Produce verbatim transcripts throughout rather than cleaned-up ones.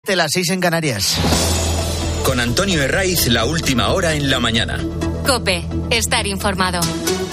siete, las seis en Canarias. Con Antonio Herraiz, la última hora en la mañana. COPE, estar informado.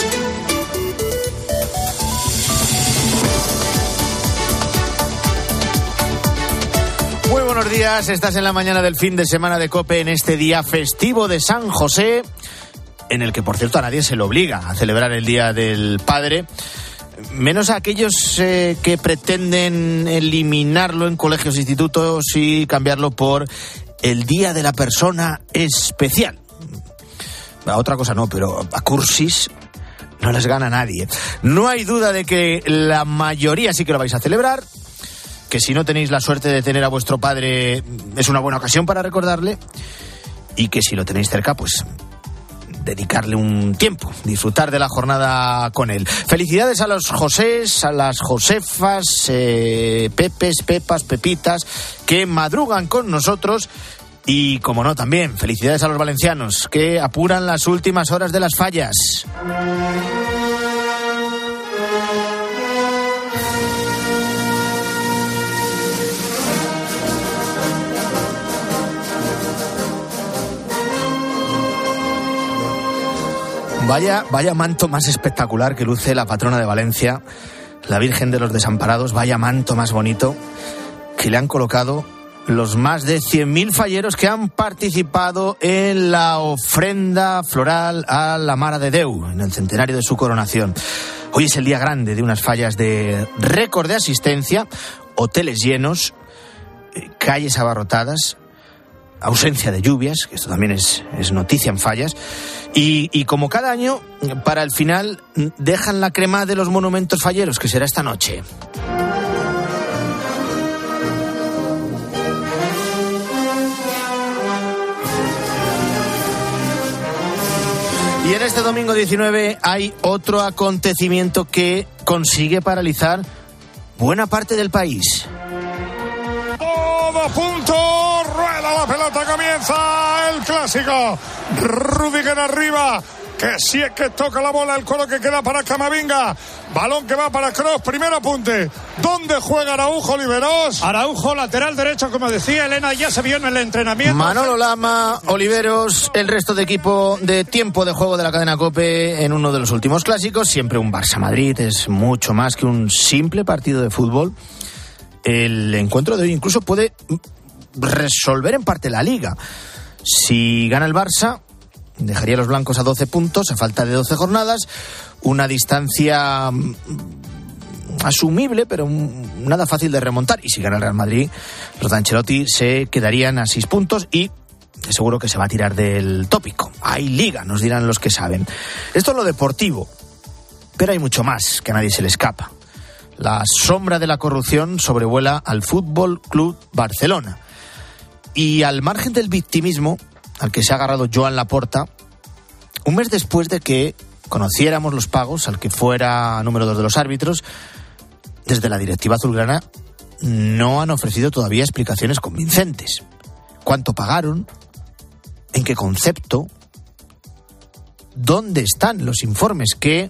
Muy buenos días, estás en la mañana del fin de semana de COPE en este día festivo de San José, en el que, por cierto, a nadie se le obliga a celebrar el Día del Padre, menos a aquellos eh, que pretenden eliminarlo en colegios e institutos y cambiarlo por el Día de la Persona Especial. A otra cosa no, pero a cursis no les gana nadie. No hay duda de que la mayoría sí que lo vais a celebrar, que si no tenéis la suerte de tener a vuestro padre es una buena ocasión para recordarle, y que si lo tenéis cerca, pues dedicarle un tiempo, disfrutar de la jornada con él. Felicidades a los Josés, a las Josefas, eh, Pepes, Pepas, Pepitas, que madrugan con nosotros. Y, como no, también felicidades a los valencianos, que apuran las últimas horas de las fallas. Vaya, vaya manto más espectacular que luce la patrona de Valencia, la Virgen de los Desamparados. Vaya manto más bonito que le han colocado los más de cien mil falleros que han participado en la ofrenda floral a la Mare de Déu, en el centenario de su coronación. Hoy es el día grande de unas fallas de récord de asistencia, hoteles llenos, calles abarrotadas, ausencia de lluvias, que esto también es, es noticia en fallas, y, y como cada año, para el final, dejan la crema de los monumentos falleros, que será esta noche. Y en este domingo diecinueve hay otro acontecimiento que consigue paralizar buena parte del país. Todo a punto, rueda la pelota, comienza el clásico. Rudiger arriba, que si es que toca la bola, el colo que queda para Camavinga. Balón que va para Kroos, primer apunte. ¿Dónde juega Araujo, Oliveros? Araujo, lateral derecho, como decía Elena, ya se vio en el entrenamiento. Manolo Lama, Oliveros, el resto de equipo de tiempo de juego de la cadena COPE en uno de los últimos clásicos. Siempre un Barça-Madrid, es mucho más que un simple partido de fútbol. El encuentro de hoy incluso puede resolver en parte la Liga. Si gana el Barça, dejaría a los blancos a doce puntos, a falta de doce jornadas, una distancia asumible, pero nada fácil de remontar. Y si gana el Real Madrid, los de Ancelotti se quedarían a seis puntos y seguro que se va a tirar del tópico. Hay Liga, nos dirán los que saben. Esto es lo deportivo, pero hay mucho más que a nadie se le escapa. La sombra de la corrupción sobrevuela al Fútbol Club Barcelona. Y al margen del victimismo al que se ha agarrado Joan Laporta, un mes después de que conociéramos los pagos al que fuera número dos de los árbitros, desde la directiva azulgrana no han ofrecido todavía explicaciones convincentes. ¿Cuánto pagaron? ¿En qué concepto? ¿Dónde están los informes que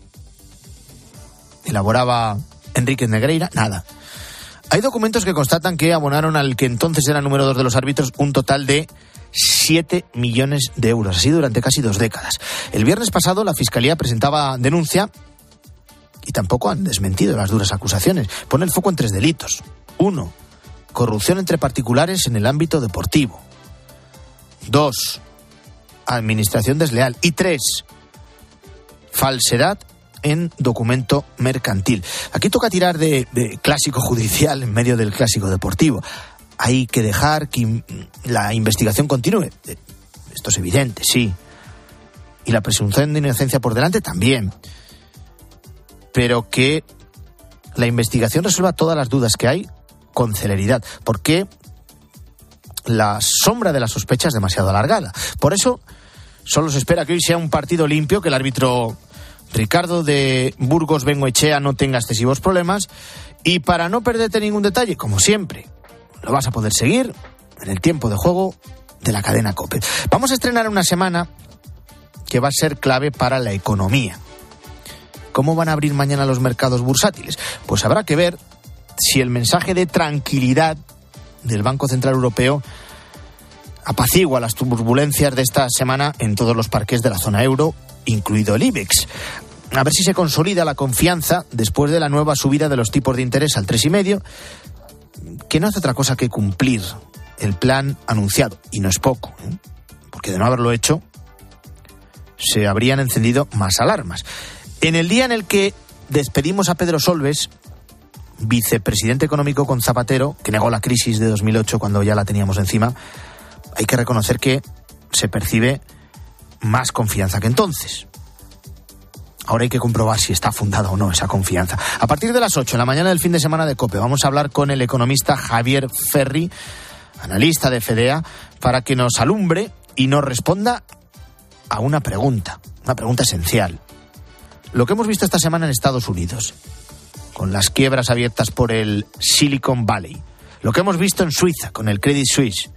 elaboraba Enrique Negreira? Nada. Hay documentos que constatan que abonaron al que entonces era número dos de los árbitros un total de siete millones de euros, así durante casi dos décadas. El viernes pasado la Fiscalía presentaba denuncia y tampoco han desmentido las duras acusaciones. Pone el foco en tres delitos. Uno, corrupción entre particulares en el ámbito deportivo. Dos, administración desleal. Y tres, falsedad en documento mercantil. Aquí toca tirar de, de clásico judicial en medio del clásico deportivo. Hay que dejar que la investigación continúe. Esto es evidente, sí. Y la presunción de inocencia por delante también. Pero que la investigación resuelva todas las dudas que hay con celeridad. Porque la sombra de la sospecha es demasiado alargada. Por eso solo se espera que hoy sea un partido limpio, que el árbitro Ricardo de Burgos Bengoechea no tenga excesivos problemas. Y para no perderte ningún detalle, como siempre, lo vas a poder seguir en el tiempo de juego de la cadena COPE. Vamos a estrenar una semana que va a ser clave para la economía. ¿Cómo van a abrir mañana los mercados bursátiles? Pues habrá que ver si el mensaje de tranquilidad del Banco Central Europeo apacigua las turbulencias de esta semana en todos los parques de la zona euro, incluido el IBEX. A ver si se consolida la confianza después de la nueva subida de los tipos de interés al tres coma cinco, que no hace otra cosa que cumplir el plan anunciado. Y no es poco, ¿eh? Porque de no haberlo hecho, se habrían encendido más alarmas. En el día en el que despedimos a Pedro Solbes, vicepresidente económico con Zapatero, que negó la crisis de dos mil ocho cuando ya la teníamos encima, hay que reconocer que se percibe más confianza que entonces. Ahora hay que comprobar si está fundada o no esa confianza. A partir de las ocho, en la mañana del fin de semana de COPE, vamos a hablar con el economista Javier Ferri, analista de Fedea, para que nos alumbre y nos responda a una pregunta, una pregunta esencial. Lo que hemos visto esta semana en Estados Unidos, con las quiebras abiertas por el Silicon Valley, lo que hemos visto en Suiza con el Credit Suisse,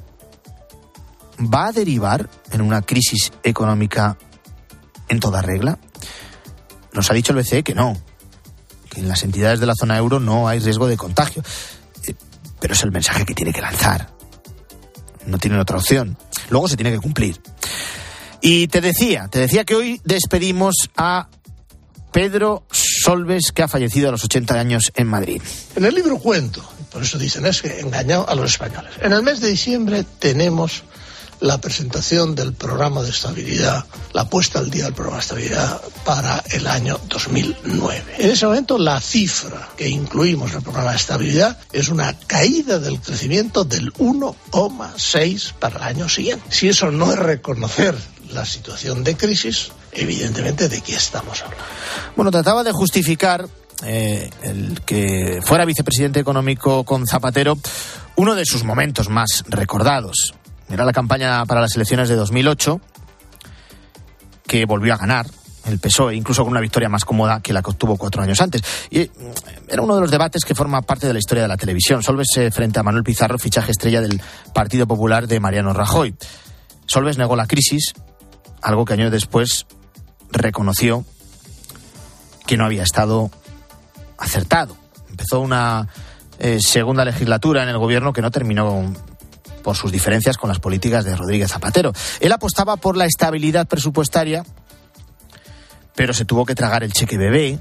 ¿va a derivar en una crisis económica en toda regla? Nos ha dicho el B C E que no, que en las entidades de la zona euro no hay riesgo de contagio. Eh, pero es el mensaje que tiene que lanzar. No tienen otra opción. Luego se tiene que cumplir. Y te decía, te decía que hoy despedimos a Pedro Solbes, que ha fallecido a los ochenta años en Madrid. En el libro cuento, por eso dicen, es que engañó a los españoles. En el mes de diciembre tenemos la presentación del programa de estabilidad, la puesta al día del programa de estabilidad para el año dos mil nueve. En ese momento la cifra que incluimos en el programa de estabilidad es una caída del crecimiento del uno coma seis para el año siguiente. Si eso no es reconocer la situación de crisis, evidentemente, ¿de qué estamos hablando? Bueno, trataba de justificar eh, el que fuera vicepresidente económico con Zapatero uno de sus momentos más recordados. Era la campaña para las elecciones de dos mil ocho, que volvió a ganar el P S O E, incluso con una victoria más cómoda que la que obtuvo cuatro años antes. Y era uno de los debates que forma parte de la historia de la televisión. Solbes frente a Manuel Pizarro, fichaje estrella del Partido Popular de Mariano Rajoy. Solbes negó la crisis, algo que años después reconoció que no había estado acertado. Empezó una eh, segunda legislatura en el gobierno que no terminó por sus diferencias con las políticas de Rodríguez Zapatero. Él apostaba por la estabilidad presupuestaria, pero se tuvo que tragar el cheque bebé,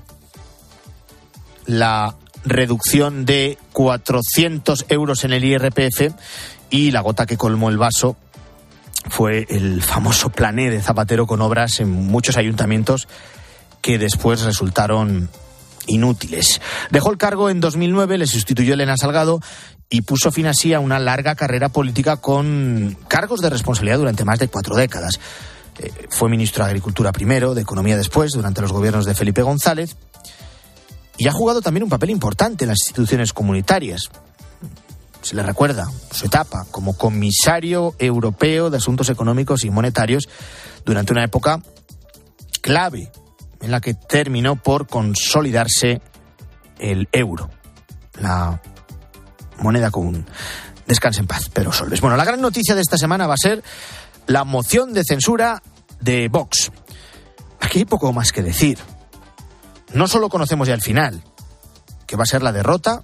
la reducción de cuatrocientos euros en el I R P F, y la gota que colmó el vaso fue el famoso Plan E de Zapatero, con obras en muchos ayuntamientos que después resultaron inútiles. Dejó el cargo en dos mil nueve, le sustituyó Elena Salgado y puso fin así a una larga carrera política con cargos de responsabilidad durante más de cuatro décadas. Eh, fue ministro de Agricultura primero, de Economía después, durante los gobiernos de Felipe González, y ha jugado también un papel importante en las instituciones comunitarias. Se le recuerda su etapa como comisario europeo de Asuntos Económicos y Monetarios durante una época clave en la que terminó por consolidarse el euro, la moneda común. Descanse en paz, Pedro Solbes. Bueno, la gran noticia de esta semana va a ser la moción de censura de Vox. Aquí hay poco más que decir. No solo conocemos ya el final, que va a ser la derrota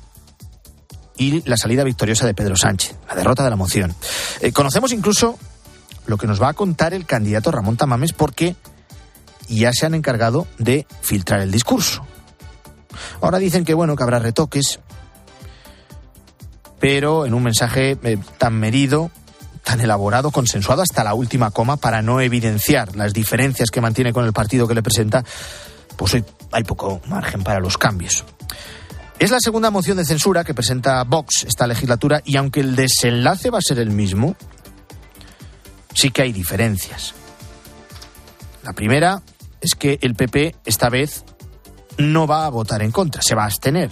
y la salida victoriosa de Pedro Sánchez, la derrota de la moción. Eh, conocemos incluso lo que nos va a contar el candidato Ramón Tamames, porque ya se han encargado de filtrar el discurso. Ahora dicen que bueno, que habrá retoques, pero en un mensaje eh, tan medido, tan elaborado, consensuado hasta la última coma, para no evidenciar las diferencias que mantiene con el partido que le presenta, pues hoy hay poco margen para los cambios. Es la segunda moción de censura que presenta Vox esta legislatura, y aunque el desenlace va a ser el mismo, sí que hay diferencias. La primera es que el P P esta vez no va a votar en contra, se va a abstener.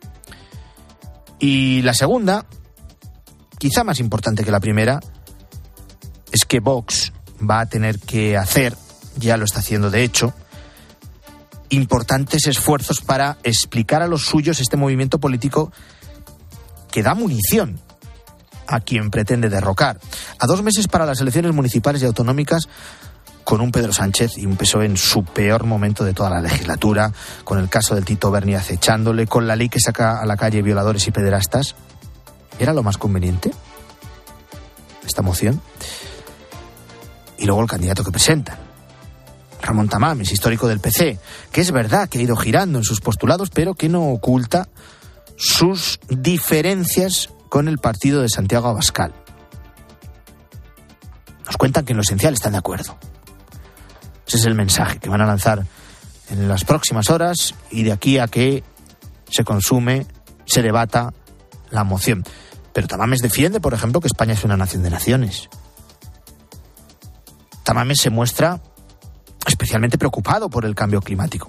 Y la segunda, quizá más importante que la primera, es que Vox va a tener que hacer, ya lo está haciendo de hecho, importantes esfuerzos para explicar a los suyos este movimiento político que da munición a quien pretende derrocar. A dos meses para las elecciones municipales y autonómicas, con un Pedro Sánchez y un P S O E en su peor momento de toda la legislatura, con el caso del Tito Berni acechándole, con la ley que saca a la calle violadores y pederastas, ¿Era lo más conveniente esta moción? Y luego el candidato que presentan, Ramón Tamames, histórico del P C, que es verdad que ha ido girando en sus postulados, pero que no oculta sus diferencias con el partido de Santiago Abascal. Nos cuentan que en lo esencial están de acuerdo. Ese es el mensaje que van a lanzar en las próximas horas y de aquí a que se consume, se debata la moción. Pero Tamames defiende, por ejemplo, que España es una nación de naciones. Tamames se muestra especialmente preocupado por el cambio climático.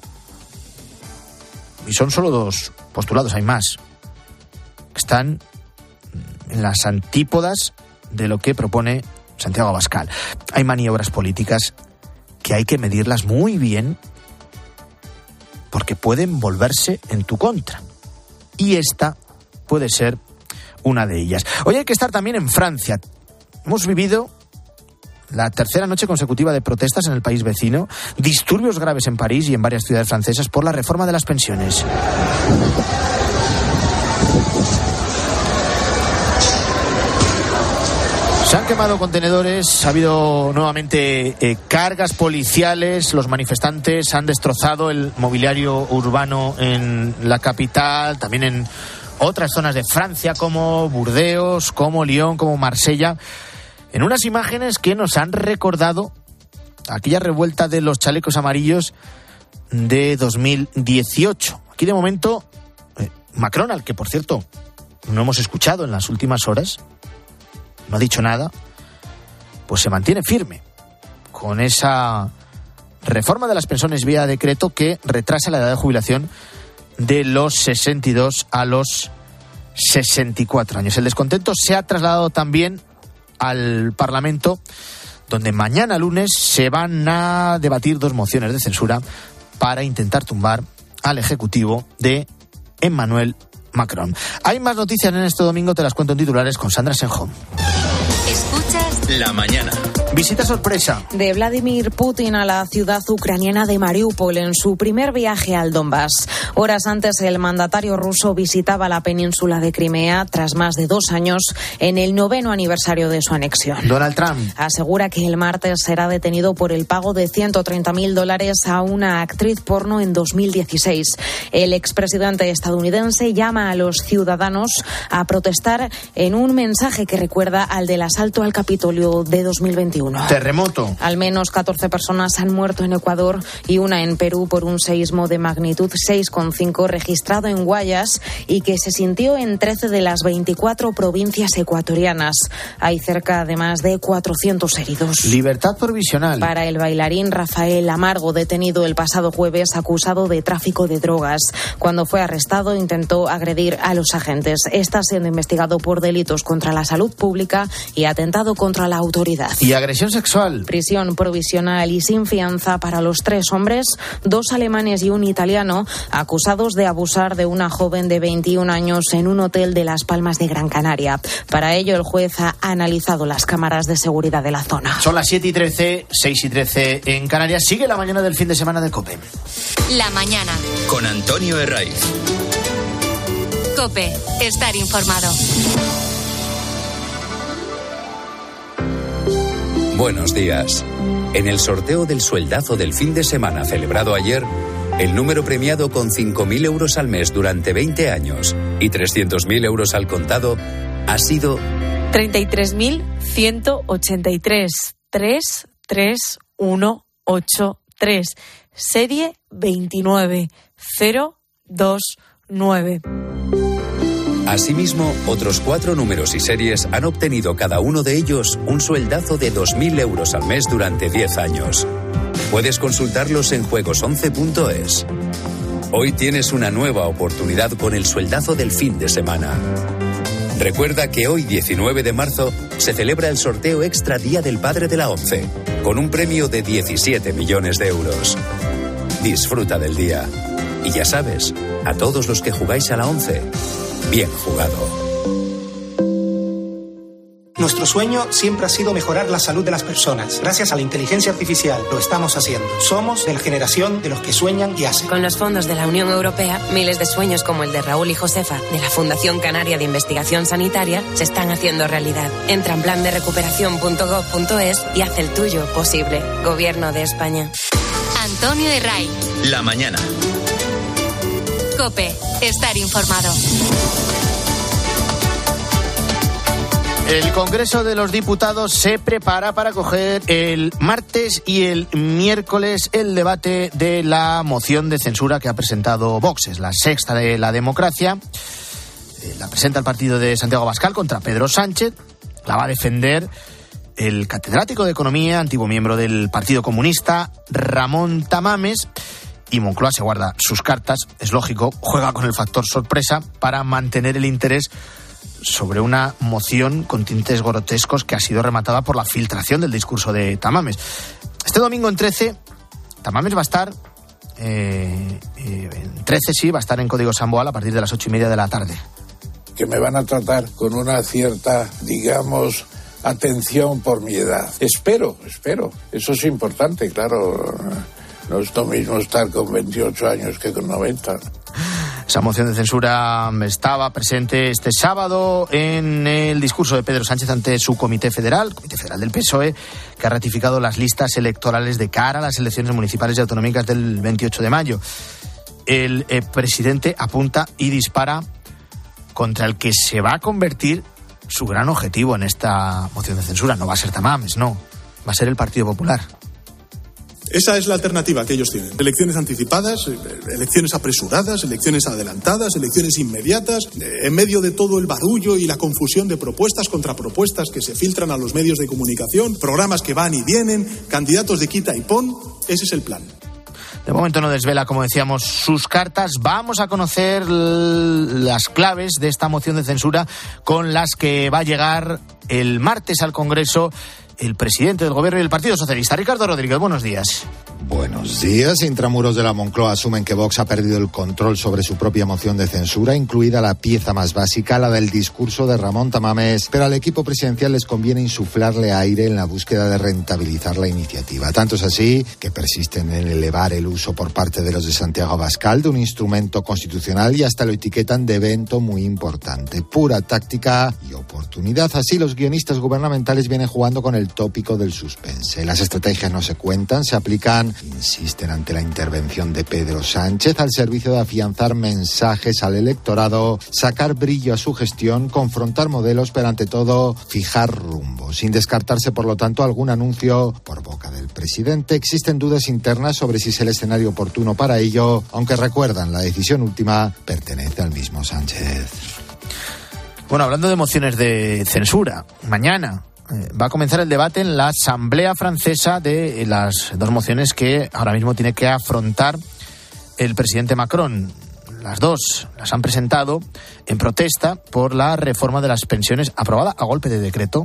Y son solo dos postulados, hay más, que están en las antípodas de lo que propone Santiago Abascal. Hay maniobras políticas que hay que medirlas muy bien porque pueden volverse en tu contra. Y esta puede ser una de ellas. Hoy hay que estar también en Francia. Hemos vivido la tercera noche consecutiva de protestas en el país vecino, disturbios graves en París y en varias ciudades francesas por la reforma de las pensiones. Se han quemado contenedores, ha habido nuevamente eh, cargas policiales, los manifestantes han destrozado el mobiliario urbano en la capital, también en otras zonas de Francia como Burdeos, como Lyon, como Marsella, en unas imágenes que nos han recordado aquella revuelta de los chalecos amarillos de dos mil dieciocho. Aquí de momento eh, Macron, al que por cierto no hemos escuchado en las últimas horas, no ha dicho nada, pues se mantiene firme con esa reforma de las pensiones vía decreto que retrasa la edad de jubilación de los sesenta y dos a los sesenta y cuatro años. El descontento se ha trasladado también al Parlamento, donde mañana lunes se van a debatir dos mociones de censura para intentar tumbar al Ejecutivo de Emmanuel Macron. Hay más noticias en este domingo, te las cuento en titulares con Sandra Senjón. Escuchas La mañana. Visita sorpresa de Vladimir Putin a la ciudad ucraniana de Mariupol en su primer viaje al Donbass. Horas antes, el mandatario ruso visitaba la península de Crimea tras más de dos años en el noveno aniversario de su anexión. Donald Trump asegura que el martes será detenido por el pago de ciento treinta mil dólares a una actriz porno en dos mil dieciséis. El expresidente estadounidense llama a los ciudadanos a protestar en un mensaje que recuerda al del asalto al Capitolio de dos mil veintiuno. Terremoto. Al menos catorce personas han muerto en Ecuador y una en Perú por un seísmo de magnitud seis coma cinco registrado en Guayas y que se sintió en trece de las veinticuatro provincias ecuatorianas. Hay cerca de más de cuatrocientos heridos. Libertad provisional para el bailarín Rafael Amargo, detenido el pasado jueves acusado de tráfico de drogas. Cuando fue arrestado intentó agredir a los agentes. Está siendo investigado por delitos contra la salud pública y atentado contra la autoridad. Y agresión sexual. Prisión provisional y sin fianza para los tres hombres, dos alemanes y un italiano, acusados de abusar de una joven de veintiún años en un hotel de Las Palmas de Gran Canaria. Para ello, el juez ha analizado las cámaras de seguridad de la zona. Son las siete y trece, seis y trece en Canarias. Sigue la mañana del fin de semana de COPE. La mañana. Con Antonio Herraiz. COPE. Estar informado. Buenos días. En el sorteo del sueldazo del fin de semana celebrado ayer, el número premiado con cinco mil euros al mes durante veinte años y trescientos mil euros al contado ha sido treinta y tres mil ciento ochenta y tres. tres tres uno ocho tres. Serie veintinueve cero dos nueve. Asimismo, otros cuatro números y series han obtenido cada uno de ellos un sueldazo de dos mil euros al mes durante diez años. Puedes consultarlos en juegos once punto es. Hoy tienes una nueva oportunidad con el sueldazo del fin de semana. Recuerda que hoy, diecinueve de marzo, se celebra el sorteo extra Día del Padre de la ONCE, con un premio de diecisiete millones de euros. Disfruta del día. Y ya sabes, a todos los que jugáis a la ONCE, bien jugado. Nuestro sueño siempre ha sido mejorar la salud de las personas. Gracias a la inteligencia artificial lo estamos haciendo. Somos de la generación de los que sueñan y hacen. Con los fondos de la Unión Europea, miles de sueños como el de Raúl y Josefa, de la Fundación Canaria de Investigación Sanitaria, se están haciendo realidad. Entra en plan de recuperación punto gob punto es y haz el tuyo posible. Gobierno de España. Antonio Herray. La mañana. COPE. Estar informado. El Congreso de los Diputados se prepara para acoger el martes y el miércoles el debate de la moción de censura que ha presentado Vox. Es la sexta de la democracia. La presenta el partido de Santiago Abascal contra Pedro Sánchez. La va a defender el catedrático de Economía, antiguo miembro del Partido Comunista, Ramón Tamames. Y Moncloa se guarda sus cartas, es lógico, juega con el factor sorpresa para mantener el interés sobre una moción con tintes grotescos que ha sido rematada por la filtración del discurso de Tamames. Este domingo en trece, Tamames va a estar, eh, eh, en trece sí, va a estar en Código Samboal a partir de las ocho y media de la tarde. Que me van a tratar con una cierta, digamos, atención por mi edad. Espero, espero. Eso es importante, claro. No es lo mismo estar con veintiocho años que con noventa. Esa moción de censura estaba presente este sábado en el discurso de Pedro Sánchez ante su Comité Federal, Comité Federal del P S O E, que ha ratificado las listas electorales de cara a las elecciones municipales y autonómicas del veintiocho de mayo. El eh, presidente apunta y dispara contra el que se va a convertir su gran objetivo en esta moción de censura. No va a ser Tamames, no. Va a ser el Partido Popular. Esa es la alternativa que ellos tienen. Elecciones anticipadas, elecciones apresuradas, elecciones adelantadas, elecciones inmediatas, en medio de todo el barullo y la confusión de propuestas contra propuestas que se filtran a los medios de comunicación, programas que van y vienen, candidatos de quita y pon. Ese es el plan. De momento no desvela, como decíamos, sus cartas. Vamos a conocer las claves de esta moción de censura con las que va a llegar el martes al Congreso el presidente del Gobierno y el Partido Socialista. Ricardo Rodríguez, buenos días. Buenos días. Intramuros de la Moncloa asumen que Vox ha perdido el control sobre su propia moción de censura, incluida la pieza más básica, la del discurso de Ramón Tamames, pero al equipo presidencial les conviene insuflarle aire en la búsqueda de rentabilizar la iniciativa. Tanto es así que persisten en elevar el uso por parte de los de Santiago Abascal de un instrumento constitucional y hasta lo etiquetan de evento muy importante. Pura táctica y oportunidad. Así los guionistas gubernamentales vienen jugando con el tópico del suspense. Las estrategias no se cuentan, se aplican. Insisten ante la intervención de Pedro Sánchez al servicio de afianzar mensajes al electorado, sacar brillo a su gestión, confrontar modelos, pero ante todo fijar rumbo. Sin descartarse, por lo tanto, algún anuncio por boca del presidente. Existen dudas internas sobre si es el escenario oportuno para ello, aunque recuerdan, la decisión última pertenece al mismo Sánchez. Bueno, hablando de mociones de censura, mañana va a comenzar el debate en la Asamblea Francesa de las dos mociones que ahora mismo tiene que afrontar el presidente Macron. Las dos las han presentado en protesta por la reforma de las pensiones aprobada a golpe de decreto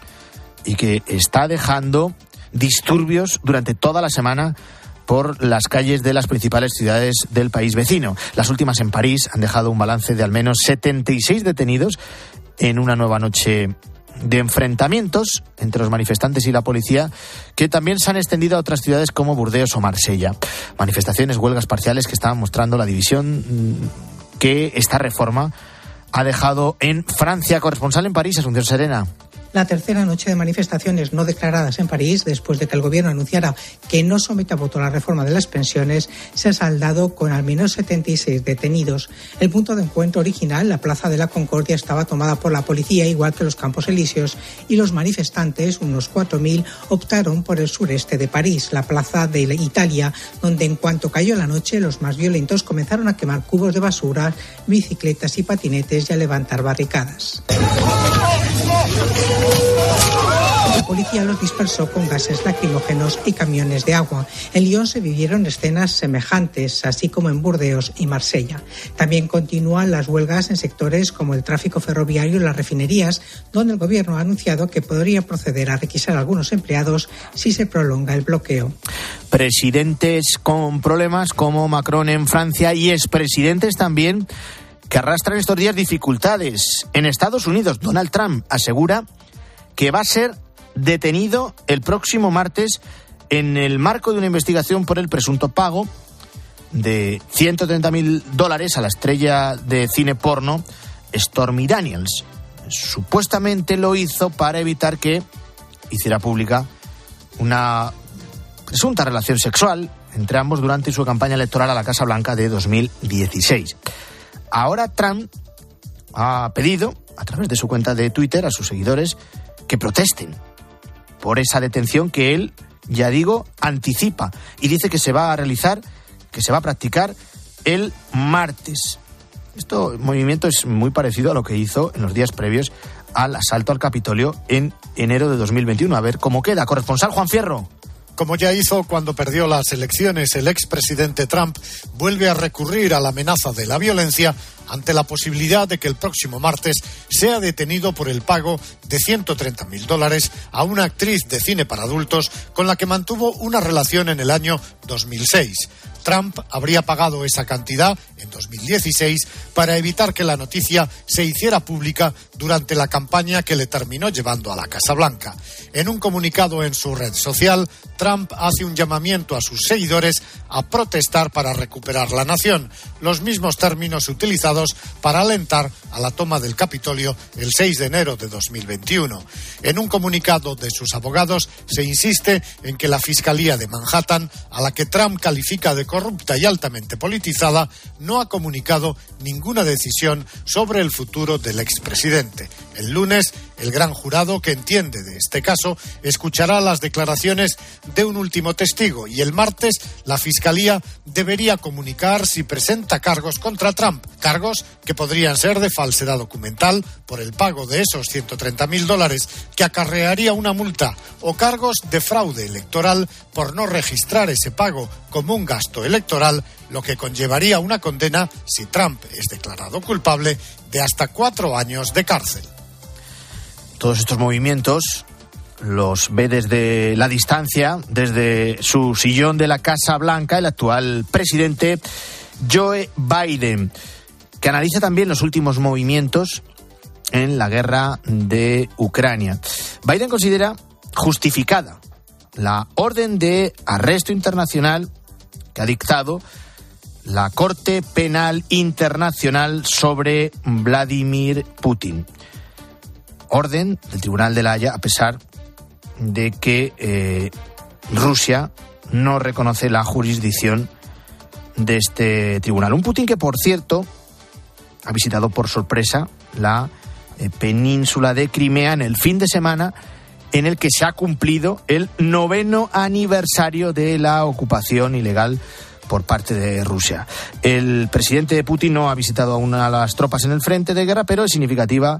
y que está dejando disturbios durante toda la semana por las calles de las principales ciudades del país vecino. Las últimas en París han dejado un balance de al menos setenta y seis detenidos en una nueva noche de enfrentamientos entre los manifestantes y la policía, que también se han extendido a otras ciudades como Burdeos o Marsella. Manifestaciones, huelgas parciales que estaban mostrando la división que esta reforma ha dejado en Francia. Corresponsal en París, Asunción Serena. La tercera noche de manifestaciones no declaradas en París, después de que el gobierno anunciara que no somete a voto la reforma de las pensiones, se ha saldado con al menos setenta y seis detenidos. El punto de encuentro original, la Plaza de la Concordia, estaba tomada por la policía, igual que los Campos Elíseos, y los manifestantes, unos cuatro mil, optaron por el sureste de París, la Plaza de Italia, donde en cuanto cayó la noche, los más violentos comenzaron a quemar cubos de basura, bicicletas y patinetes y a levantar barricadas. La policía los dispersó con gases lacrimógenos y camiones de agua. En Lyon se vivieron escenas semejantes, así como en Burdeos y Marsella. También continúan las huelgas en sectores como el tráfico ferroviario y las refinerías, donde el gobierno ha anunciado que podría proceder a requisar a algunos empleados si se prolonga el bloqueo. Presidentes con problemas como Macron en Francia y expresidentes también que arrastran estos días dificultades. En Estados Unidos, Donald Trump asegura que va a ser detenido el próximo martes en el marco de una investigación por el presunto pago de ciento treinta mil dólares a la estrella de cine porno Stormy Daniels. Supuestamente lo hizo para evitar que hiciera pública una presunta relación sexual entre ambos durante su campaña electoral a la Casa Blanca de dos mil dieciséis. Ahora Trump ha pedido, a través de su cuenta de Twitter, a sus seguidores que protesten por esa detención que él, ya digo, anticipa y dice que se va a realizar, que se va a practicar el martes. Este movimiento es muy parecido a lo que hizo en los días previos al asalto al Capitolio en enero de dos mil veintiuno. A ver cómo queda. Corresponsal Juan Fierro. Como ya hizo cuando perdió las elecciones, el expresidente Trump vuelve a recurrir a la amenaza de la violencia ante la posibilidad de que el próximo martes sea detenido por el pago de ciento treinta mil dólares a una actriz de cine para adultos con la que mantuvo una relación en el año dos mil seis. Trump habría pagado esa cantidad en dos mil dieciséis para evitar que la noticia se hiciera pública durante la campaña que le terminó llevando a la Casa Blanca. En un comunicado en su red social, Trump hace un llamamiento a sus seguidores a protestar para recuperar la nación, los mismos términos utilizados para alentar a la toma del Capitolio el seis de enero de dos mil veintiuno. En un comunicado de sus abogados se insiste en que la Fiscalía de Manhattan, a la que Trump califica de corrupta y altamente politizada, no ha comunicado ninguna decisión sobre el futuro del expresidente. El lunes, el gran jurado que entiende de este caso escuchará las declaraciones de un último testigo y el martes la Fiscalía debería comunicar si presenta cargos contra Trump, cargos que podrían ser de falsedad documental por el pago de esos ciento treinta mil dólares que acarrearía una multa o cargos de fraude electoral por no registrar ese pago como un gasto electoral, lo que conllevaría una condena, si Trump es declarado culpable, de hasta cuatro años de cárcel. Todos estos movimientos los ve desde la distancia, desde su sillón de la Casa Blanca, el actual presidente Joe Biden, que analiza también los últimos movimientos en la guerra de Ucrania. Biden considera justificada la orden de arresto internacional que ha dictado la Corte Penal Internacional sobre Vladimir Putin. Orden del Tribunal de la Haya, a pesar de que eh, Rusia no reconoce la jurisdicción de este tribunal. Un Putin que, por cierto, ha visitado por sorpresa la eh, península de Crimea en el fin de semana en el que se ha cumplido el noveno aniversario de la ocupación ilegal por parte de Rusia. El presidente Putin no ha visitado aún a las tropas en el frente de guerra, pero es significativa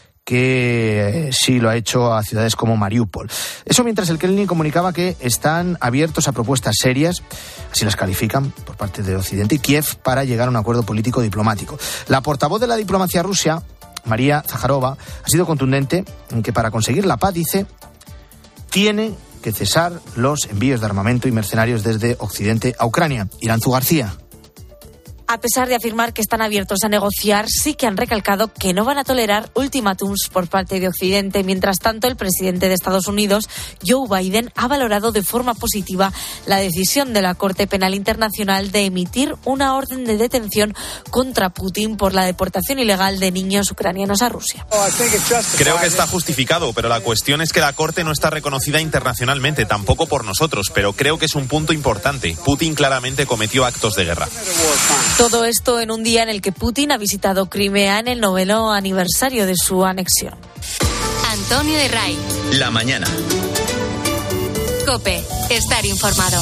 que sí lo ha hecho a ciudades como Mariupol. Eso mientras el Kremlin comunicaba que están abiertos a propuestas serias, así las califican por parte de Occidente y Kiev, para llegar a un acuerdo político diplomático. La portavoz de la diplomacia rusa, María Zaharova, ha sido contundente en que para conseguir la paz, dice, tiene que cesar los envíos de armamento y mercenarios desde Occidente a Ucrania. Iranzu García. A pesar de afirmar que están abiertos a negociar, sí que han recalcado que no van a tolerar ultimátums por parte de Occidente. Mientras tanto, el presidente de Estados Unidos, Joe Biden, ha valorado de forma positiva la decisión de la Corte Penal Internacional de emitir una orden de detención contra Putin por la deportación ilegal de niños ucranianos a Rusia. Creo que está justificado, pero la cuestión es que la Corte no está reconocida internacionalmente, tampoco por nosotros, pero creo que es un punto importante. Putin claramente cometió actos de guerra. Todo esto en un día en el que Putin ha visitado Crimea en el noveno aniversario de su anexión. Antonio de Ray. La mañana. COPE. Estar informado.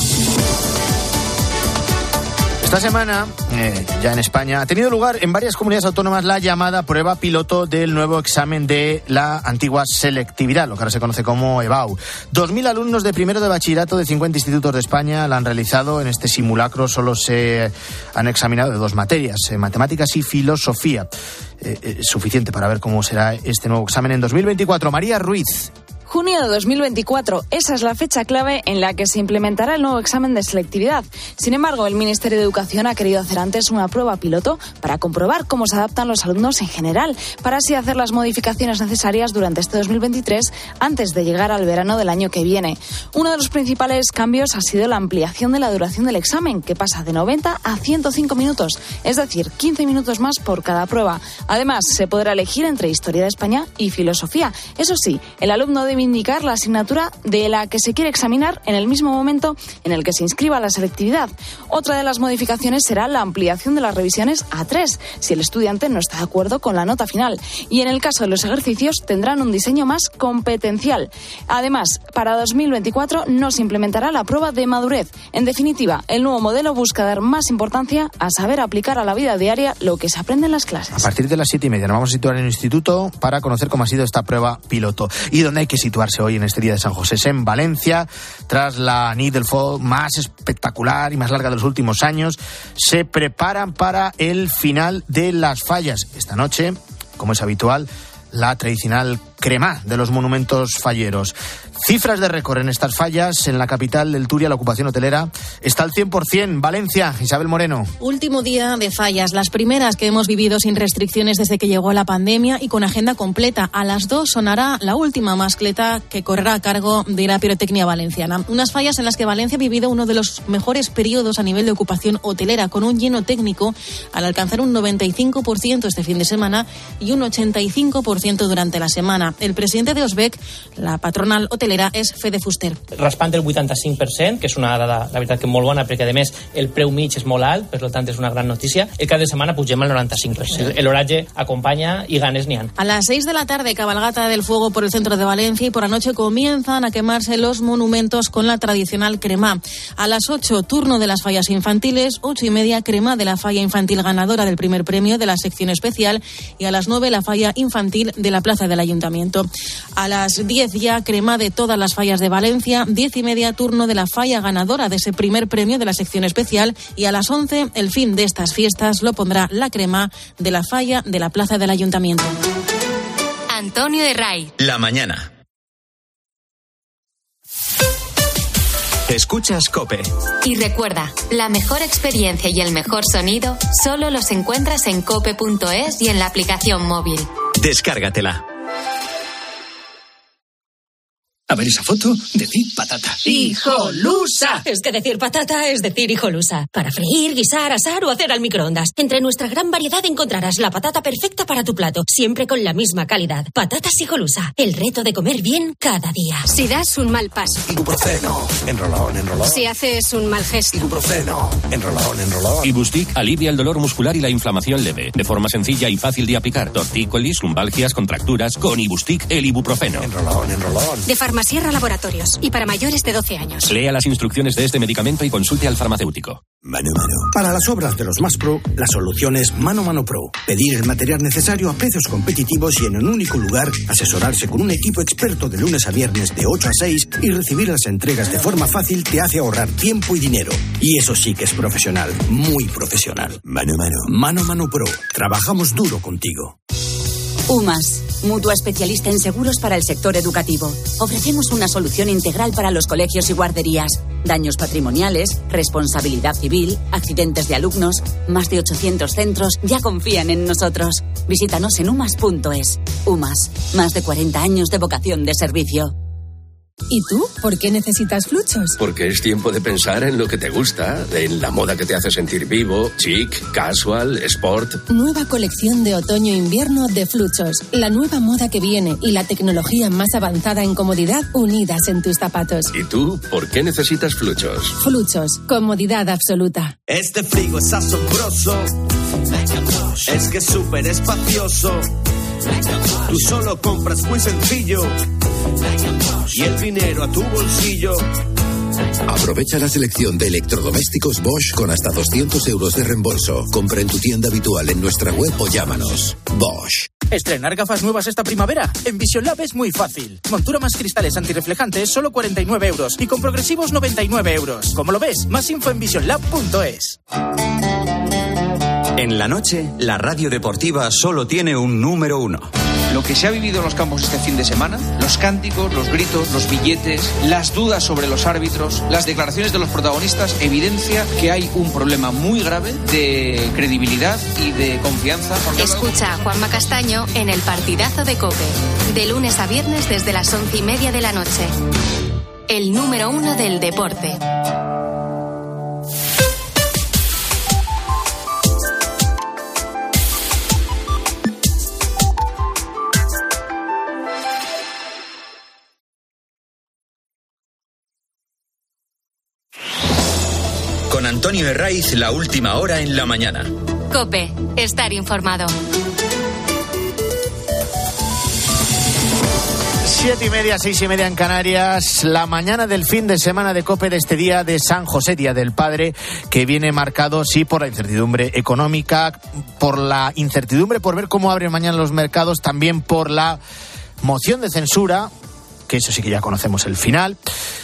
Esta semana, eh, ya en España, ha tenido lugar en varias comunidades autónomas la llamada prueba piloto del nuevo examen de la antigua selectividad, lo que ahora se conoce como EBAU. Dos mil alumnos de primero de bachillerato de cincuenta institutos de España la han realizado. En este simulacro solo se han examinado de dos materias, eh, matemáticas y filosofía. Eh, eh, suficiente para ver cómo será este nuevo examen en dos mil veinticuatro. María Ruiz. Junio de dos mil veinticuatro, esa es la fecha clave en la que se implementará el nuevo examen de selectividad. Sin embargo, el Ministerio de Educación ha querido hacer antes una prueba piloto para comprobar cómo se adaptan los alumnos en general, para así hacer las modificaciones necesarias durante este dos mil veintitrés antes de llegar al verano del año que viene. Uno de los principales cambios ha sido la ampliación de la duración del examen, que pasa de noventa a ciento cinco minutos, es decir, quince minutos más por cada prueba. Además, se podrá elegir entre Historia de España y Filosofía. Eso sí, el alumno debe indicar la asignatura de la que se quiere examinar en el mismo momento en el que se inscriba a la selectividad. Otra de las modificaciones será la ampliación de las revisiones a tres, si el estudiante no está de acuerdo con la nota final. Y en el caso de los ejercicios tendrán un diseño más competencial. Además, para dos mil veinticuatro no se implementará la prueba de madurez. En definitiva, el nuevo modelo busca dar más importancia a saber aplicar a la vida diaria lo que se aprende en las clases. A partir de las siete y media nos vamos a situar en el instituto para conocer cómo ha sido esta prueba piloto. Y dónde hay que situarse hoy en este día de San José es en Valencia, tras la nit del Foc más espectacular y más larga de los últimos años. Se preparan para el final de las fallas. Esta noche, como es habitual, la tradicional crema de los monumentos falleros. Cifras de récord en estas fallas. En la capital del Turia, la ocupación hotelera está al cien por ciento. Valencia, Isabel Moreno. Último día de fallas, las primeras que hemos vivido sin restricciones desde que llegó la pandemia y con agenda completa. A las dos sonará la última mascleta que correrá a cargo de la pirotecnia valenciana. Unas fallas en las que Valencia ha vivido uno de los mejores periodos a nivel de ocupación hotelera, con un lleno técnico al alcanzar un noventa y cinco por ciento este fin de semana y un ochenta y cinco por ciento durante la semana. El presidente de Osbec, la patronal hotelera, és Fede Fuster. Raspant el vuitanta-cinc per cent, que és una dada, la veritat, que molt bona, perquè a més el preu mig és molt alt, per tant és una gran notícia. El cap de setmana pugem al noranta-cinc per cent. El horatge acompaña y ganes ni han. A las seis de la tarde, cabalgata del fuego por el centro de Valencia y por la noche comienzan a quemarse los monumentos con la tradicional crema. A las ocho, turno de las fallas infantiles, ocho y media, crema de la falla infantil ganadora del primer premio de la sección especial y a las nueve, la falla infantil de la plaza del Ayuntamiento. A las diez ya, crema de todas las fallas de Valencia, diez y media, turno de la falla ganadora de ese primer premio de la sección especial y a las once, el fin de estas fiestas lo pondrá la crema de la falla de la plaza del Ayuntamiento. Antonio de Ray. La mañana. Escuchas COPE. Y recuerda, la mejor experiencia y el mejor sonido solo los encuentras en cope punto es y en la aplicación móvil. Descárgatela. A ver esa foto, decir patata. ¡Hijolusa! Es que decir patata es decir hijolusa. Para freír, guisar, asar o hacer al microondas. Entre nuestra gran variedad encontrarás la patata perfecta para tu plato, siempre con la misma calidad. Patatas Hijolusa, el reto de comer bien cada día. Si das un mal paso. Ibuprofeno, enrolón, enrolón. Si haces un mal gesto. Ibuprofeno, enrolón, enrolón. Ibustic alivia el dolor muscular y la inflamación leve, de forma sencilla y fácil de aplicar. Tortícolis, lumbalgias, contracturas, con Ibustic el ibuprofeno. Enrolón, enrolón. De Farmasierra Laboratorios y para mayores de doce años. Lea las instrucciones de este medicamento y consulte al farmacéutico. Mano Mano. Para las obras de los más pro, la solución es Mano Mano Pro. Pedir el material necesario a precios competitivos y en un único lugar, asesorarse con un equipo experto de lunes a viernes de ocho a seis y recibir las entregas de forma fácil te hace ahorrar tiempo y dinero. Y eso sí que es profesional, muy profesional. Mano Mano. Mano Mano Pro. Trabajamos duro contigo. UMAS, mutua especialista en seguros para el sector educativo. Ofrecemos una solución integral para los colegios y guarderías. Daños patrimoniales, responsabilidad civil, accidentes de alumnos. Más de ochocientos centros ya confían en nosotros. Visítanos en umas punto es. UMAS, más de cuarenta años de vocación de servicio. ¿Y tú? ¿Por qué necesitas Fluchos? Porque es tiempo de pensar en lo que te gusta, en la moda que te hace sentir vivo, chic, casual, sport. Nueva colección de otoño-invierno de Fluchos. La nueva moda que viene y la tecnología más avanzada en comodidad unidas en tus zapatos. ¿Y tú? ¿Por qué necesitas Fluchos? Fluchos. Comodidad absoluta. Este frigo es asombroso. Es que es súper espacioso. Tú solo compras muy sencillo y el dinero a tu bolsillo. Aprovecha la selección de electrodomésticos Bosch con hasta doscientos euros de reembolso. Compra en tu tienda habitual en nuestra web o llámanos. Bosch. ¿Estrenar gafas nuevas esta primavera? En Vision Lab es muy fácil. Montura más cristales antirreflejantes, solo cuarenta y nueve euros. Y con progresivos, noventa y nueve euros. ¿Cómo lo ves? Más info en vision lab punto es. En la noche, la radio deportiva solo tiene un número uno. Lo que se ha vivido en los campos este fin de semana, los cánticos, los gritos, los billetes, las dudas sobre los árbitros, las declaraciones de los protagonistas, evidencia que hay un problema muy grave de credibilidad y de confianza. Escucha a Juanma Castaño en el Partidazo de COPE, de lunes a viernes desde las once y media de la noche. El número uno del deporte. Con Antonio Herraiz, la última hora en la mañana. COPE, estar informado. Siete y media, seis y media en Canarias, la mañana del fin de semana de COPE de este día de San José, Día del Padre, que viene marcado, sí, por la incertidumbre económica, por la incertidumbre por ver cómo abren mañana los mercados, también por la moción de censura, que eso sí que ya conocemos el final.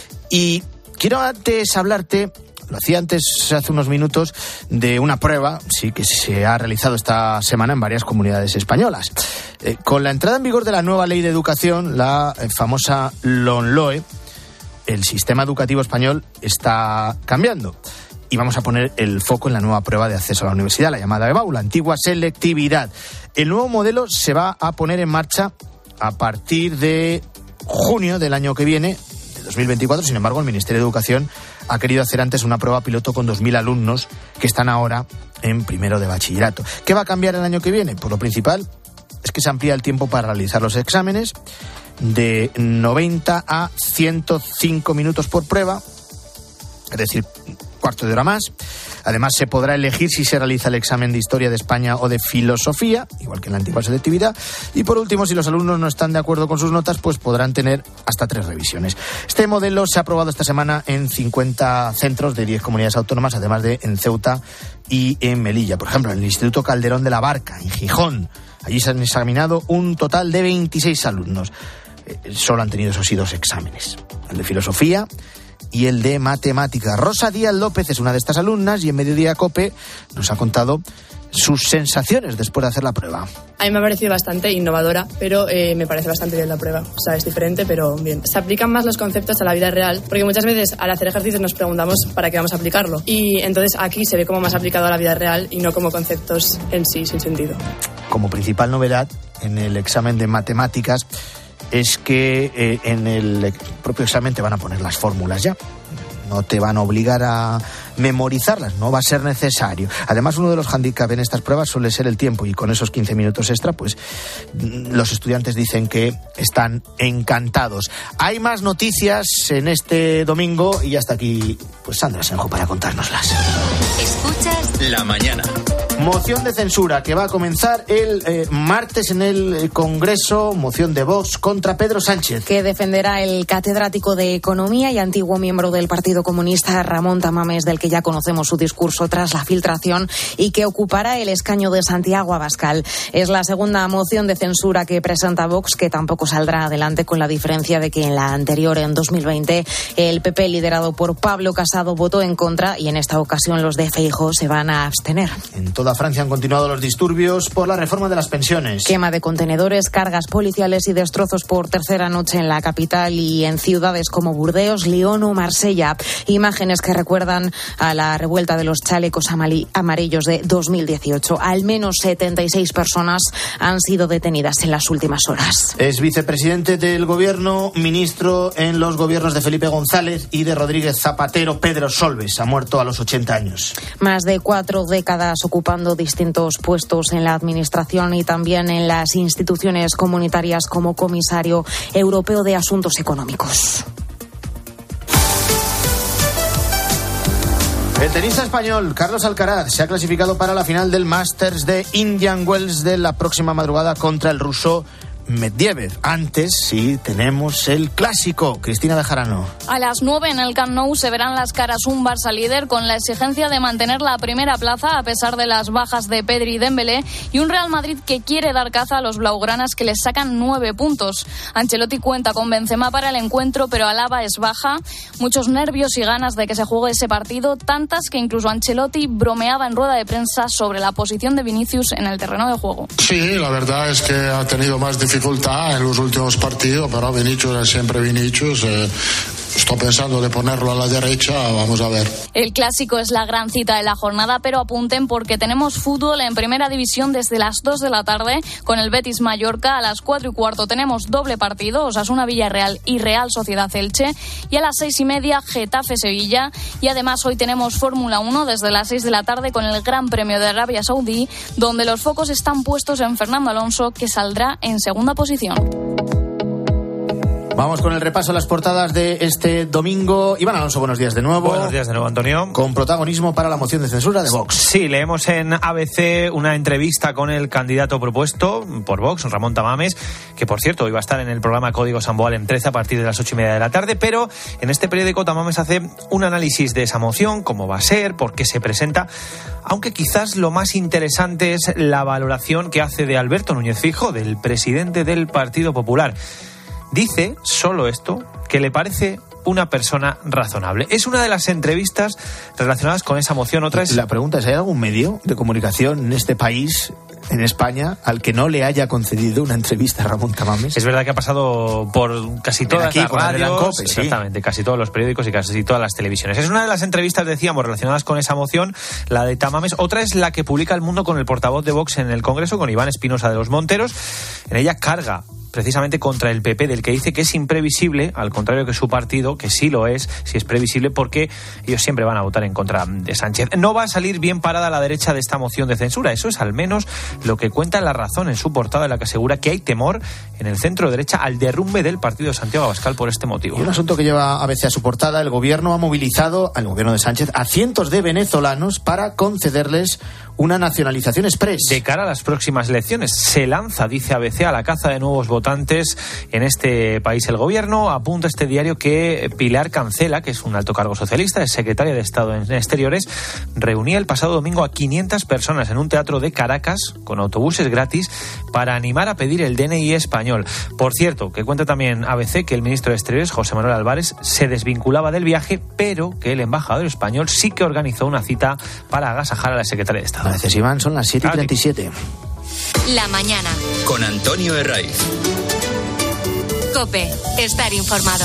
Y quiero antes hablarte, lo hacía antes, hace unos minutos, de una prueba, sí, que se ha realizado esta semana en varias comunidades españolas. Eh, con la entrada en vigor de la nueva ley de educación, la eh, famosa LOMLOE, el sistema educativo español está cambiando. Y vamos a poner el foco en la nueva prueba de acceso a la universidad, la llamada EBAU, la antigua selectividad. El nuevo modelo se va a poner en marcha a partir de junio del año que viene, de dos mil veinticuatro. Sin embargo, el Ministerio de Educación ha querido hacer antes una prueba piloto con dos mil alumnos que están ahora en primero de bachillerato. ¿Qué va a cambiar el año que viene? Pues lo principal es que se amplía el tiempo para realizar los exámenes de noventa a ciento cinco minutos por prueba, es decir, cuarto de hora más. Además, se podrá elegir si se realiza el examen de Historia de España o de Filosofía, igual que en la antigua selectividad. Y por último, si los alumnos no están de acuerdo con sus notas, pues podrán tener hasta tres revisiones. Este modelo se ha aprobado esta semana en cincuenta centros de diez comunidades autónomas, además de en Ceuta y en Melilla. Por ejemplo, en el Instituto Calderón de la Barca, en Gijón. Allí se han examinado un total de veintiséis alumnos. Eh, solo han tenido esos sí dos exámenes. El de Filosofía y el de Matemáticas. Rosa Díaz López es una de estas alumnas y en Mediodía COPE nos ha contado sus sensaciones después de hacer la prueba. A mí me ha parecido bastante innovadora, pero eh, me parece bastante bien la prueba. O sea, es diferente, pero bien. Se aplican más los conceptos a la vida real, porque muchas veces al hacer ejercicios nos preguntamos para qué vamos a aplicarlo. Y entonces aquí se ve como más aplicado a la vida real y no como conceptos en sí, sin sentido. Como principal novedad en el examen de Matemáticas es que eh, en el propio examen te van a poner las fórmulas ya. No te van a obligar a memorizarlas, no va a ser necesario. Además, uno de los handicaps en estas pruebas suele ser el tiempo, y con esos quince minutos extra, pues los estudiantes dicen que están encantados. Hay más noticias en este domingo y hasta aquí, pues Sandra Senjo para contárnoslas. Escuchas La Mañana. Moción de censura que va a comenzar el eh, martes en el Congreso, moción de Vox contra Pedro Sánchez. Que defenderá el catedrático de Economía y antiguo miembro del Partido Comunista Ramón Tamames, del que ya conocemos su discurso tras la filtración, y que ocupará el escaño de Santiago Abascal. Es la segunda moción de censura que presenta Vox, que tampoco saldrá adelante, con la diferencia de que en la anterior, en dos mil veinte, el P P, liderado por Pablo Casado, votó en contra, y en esta ocasión los de Feijóo se van a abstener. En toda Francia han continuado los disturbios por la reforma de las pensiones. Quema de contenedores, cargas policiales y destrozos por tercera noche en la capital y en ciudades como Burdeos, Lyon o Marsella. Imágenes que recuerdan a la revuelta de los chalecos amarillos de dos mil dieciocho. Al menos setenta y seis personas han sido detenidas en las últimas horas. Es vicepresidente del Gobierno, ministro en los gobiernos de Felipe González y de Rodríguez Zapatero, Pedro Solbes. Ha muerto a los ochenta años. Más de cuatro décadas ocupando distintos puestos en la administración y también en las instituciones comunitarias como comisario europeo de Asuntos Económicos. El tenista español Carlos Alcaraz se ha clasificado para la final del Masters de Indian Wells de la próxima madrugada contra el ruso Medvedev. Antes, sí, tenemos el clásico. Cristina Bejarano. A las nueve en el Camp Nou se verán las caras un Barça líder con la exigencia de mantener la primera plaza a pesar de las bajas de Pedri y Dembélé, y un Real Madrid que quiere dar caza a los blaugranas, que les sacan nueve puntos. Ancelotti cuenta con Benzema para el encuentro, pero Alaba es baja. Muchos nervios y ganas de que se juegue ese partido, tantas que incluso Ancelotti bromeaba en rueda de prensa sobre la posición de Vinicius en el terreno de juego. Sí, la verdad es que ha tenido más dificultades dificultad en los últimos partidos, pero Vinicius es siempre Vinicius. Eh, estoy pensando de ponerlo a la derecha, vamos a ver. El clásico es la gran cita de la jornada, pero apunten porque tenemos fútbol en primera división desde las dos de la tarde con el Betis Mallorca. A las cuatro y cuarto tenemos doble partido, Osasuna Villarreal y Real Sociedad Elche, y a las seis y media Getafe Sevilla. Y además hoy tenemos Fórmula uno desde las seis de la tarde con el Gran Premio de Arabia Saudí, donde los focos están puestos en Fernando Alonso, que saldrá en segunda posición. Vamos con el repaso a las portadas de este domingo. Iván Alonso, buenos días de nuevo. Buenos días de nuevo, Antonio. Con protagonismo para la moción de censura de Vox. Sí, leemos en A B C una entrevista con el candidato propuesto por Vox, Ramón Tamames, que por cierto hoy va a estar en el programa Código Samboal en trece a partir de las ocho y media de la tarde, pero en este periódico Tamames hace un análisis de esa moción, cómo va a ser, por qué se presenta, aunque quizás lo más interesante es la valoración que hace de Alberto Núñez Feijóo, del presidente del Partido Popular. Dice, solo esto, que le parece una persona razonable. Es una de las entrevistas relacionadas con esa moción. Otra es... La pregunta es, ¿hay algún medio de comunicación en este país, en España, al que no le haya concedido una entrevista a Ramón Tamames? Es verdad que ha pasado por casi todas aquí, las radios, Cope, sí. Exactamente, casi todos los periódicos y casi todas las televisiones. Es una de las entrevistas, decíamos, relacionadas con esa moción, la de Tamames. Otra es la que publica El Mundo con el portavoz de Vox en el Congreso, con Iván Espinosa de los Monteros. En ella carga precisamente contra el P P, del que dice que es imprevisible, al contrario que su partido, que sí lo es, sí es previsible, porque ellos siempre van a votar en contra de Sánchez. No va a salir bien parada la derecha de esta moción de censura. Eso es al menos lo que cuenta La Razón en su portada, en la que asegura que hay temor en el centro derecha al derrumbe del partido de Santiago Abascal por este motivo. Y un asunto que lleva a veces a su portada: el gobierno ha movilizado, al gobierno de Sánchez, a cientos de venezolanos para concederles una nacionalización express. De cara a las próximas elecciones, se lanza, dice A B C, a la caza de nuevos votantes en este país. El gobierno apunta a este diario que Pilar Cancela, que es un alto cargo socialista, es secretaria de Estado en Exteriores, reunía el pasado domingo a quinientas personas en un teatro de Caracas con autobuses gratis para animar a pedir el D N I español. Por cierto, que cuenta también A B C que el ministro de Exteriores, José Manuel Álvarez, se desvinculaba del viaje, pero que el embajador español sí que organizó una cita para agasajar a la secretaria de Estado. Gracias, Iván. Son las siete y treinta y siete. La mañana. Con Antonio Herraiz. COPE. Estar informado.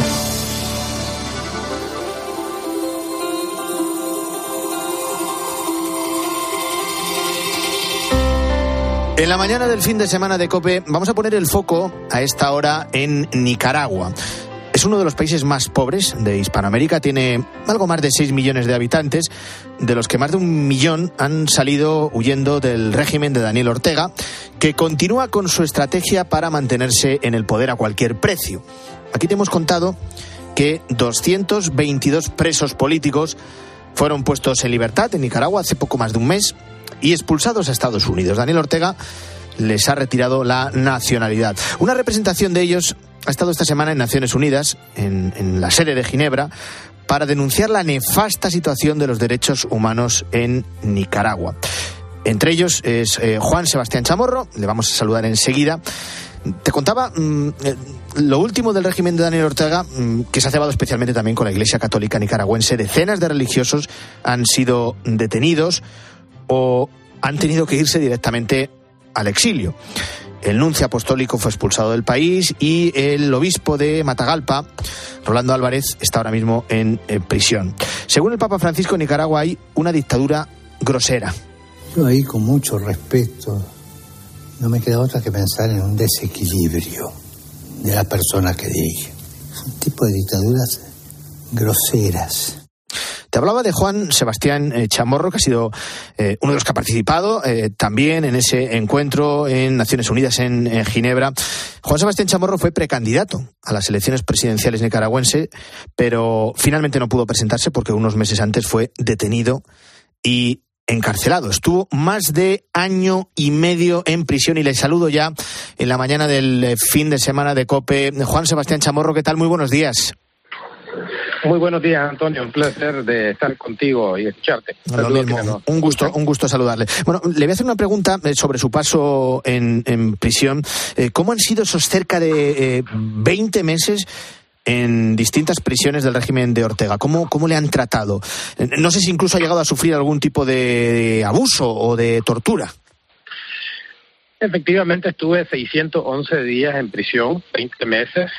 En la mañana del fin de semana de COPE vamos a poner el foco a esta hora en Nicaragua. Es uno de los países más pobres de Hispanoamérica, tiene algo más de seis millones de habitantes, de los que más de un millón han salido huyendo del régimen de Daniel Ortega, que continúa con su estrategia para mantenerse en el poder a cualquier precio. Aquí te hemos contado que doscientos veintidós presos políticos fueron puestos en libertad en Nicaragua hace poco más de un mes y expulsados a Estados Unidos. Daniel Ortega les ha retirado la nacionalidad. Una representación de ellos ha estado esta semana en Naciones Unidas, en, en la sede de Ginebra, para denunciar la nefasta situación de los derechos humanos en Nicaragua. Entre ellos es eh, Juan Sebastián Chamorro, le vamos a saludar enseguida. Te contaba mmm, lo último del régimen de Daniel Ortega, mmm, que se ha cebado especialmente también con la Iglesia Católica nicaragüense. Decenas de religiosos han sido detenidos o han tenido que irse directamente al exilio. El nuncio apostólico fue expulsado del país y el obispo de Matagalpa, Rolando Álvarez, está ahora mismo en, en prisión. Según el Papa Francisco, en Nicaragua hay una dictadura grosera. Yo ahí, con mucho respeto, no me queda otra que pensar en un desequilibrio de la persona que dirige. Un tipo de dictaduras groseras. Te hablaba de Juan Sebastián eh, Chamorro, que ha sido eh, uno de los que ha participado eh, también en ese encuentro en Naciones Unidas en, en Ginebra. Juan Sebastián Chamorro fue precandidato a las elecciones presidenciales nicaragüenses, pero finalmente no pudo presentarse porque unos meses antes fue detenido y encarcelado. Estuvo más de año y medio en prisión y le saludo ya en la mañana del fin de semana de COPE. Juan Sebastián Chamorro, ¿qué tal? Muy buenos días. Muy buenos días, Antonio. Un placer de estar contigo y escucharte. Lo mismo. Un gusto, un gusto saludarle. Bueno, le voy a hacer una pregunta sobre su paso en, en prisión. ¿Cómo han sido esos cerca de eh, veinte meses en distintas prisiones del régimen de Ortega? ¿Cómo, cómo le han tratado? No sé si incluso ha llegado a sufrir algún tipo de abuso o de tortura. Efectivamente estuve seiscientos once días en prisión, veinte meses,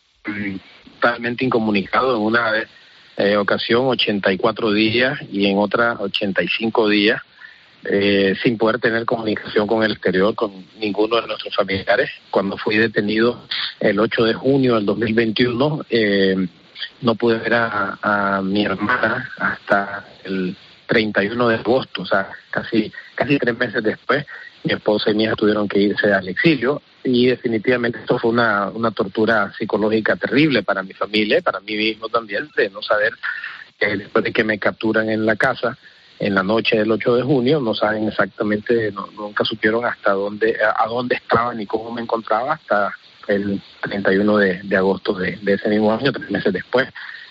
totalmente incomunicado, en una eh, ocasión ochenta y cuatro días y en otra ochenta y cinco días, eh, sin poder tener comunicación con el exterior, con ninguno de nuestros familiares. Cuando fui detenido el ocho de junio del dos mil veintiuno, eh, no pude ver a, a mi hermana hasta el treinta y uno de agosto, o sea, casi, casi tres meses después. Mi esposa y mi hija tuvieron que irse al exilio y definitivamente esto fue una, una tortura psicológica terrible para mi familia, para mí mismo también, de no saber que después de que me capturan en la casa, en la noche del ocho de junio, no saben exactamente, no, nunca supieron hasta dónde, a, a dónde estaba ni cómo me encontraba hasta el treinta y uno de, de agosto de, de ese mismo año, tres meses después.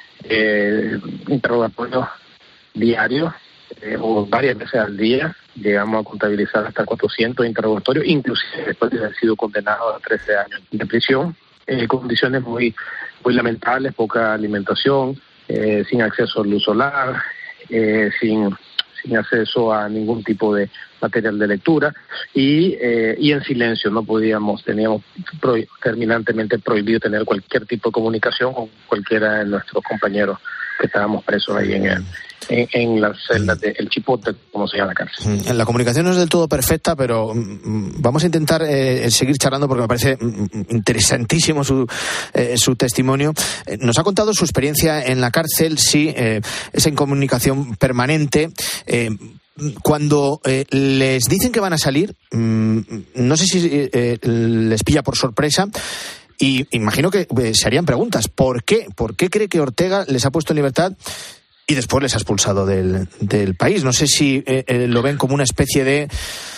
Eh, interrogatorios diarios, eh, o varias veces al día. Llegamos a contabilizar hasta cuatrocientos interrogatorios, inclusive después de haber sido condenado a trece años de prisión, eh, condiciones muy muy lamentables, poca alimentación, eh, sin acceso a luz solar, eh, sin sin acceso a ningún tipo de material de lectura y eh, y en silencio. No podíamos, teníamos pro, terminantemente prohibido tener cualquier tipo de comunicación con cualquiera de nuestros compañeros que estábamos presos ahí en el En, en las celdas del Chipote, como se llama la cárcel. La comunicación no es del todo perfecta, pero vamos a intentar eh, seguir charlando porque me parece interesantísimo su, eh, su testimonio. Eh, nos ha contado su experiencia en la cárcel, sí, eh, esa incomunicación permanente. Eh, Cuando eh, les dicen que van a salir, mmm, no sé si eh, les pilla por sorpresa. Y imagino que eh, se harían preguntas. ¿Por qué? ¿Por qué cree que Ortega les ha puesto en libertad y después les ha expulsado del, del país? No sé si eh, eh, lo ven como una especie de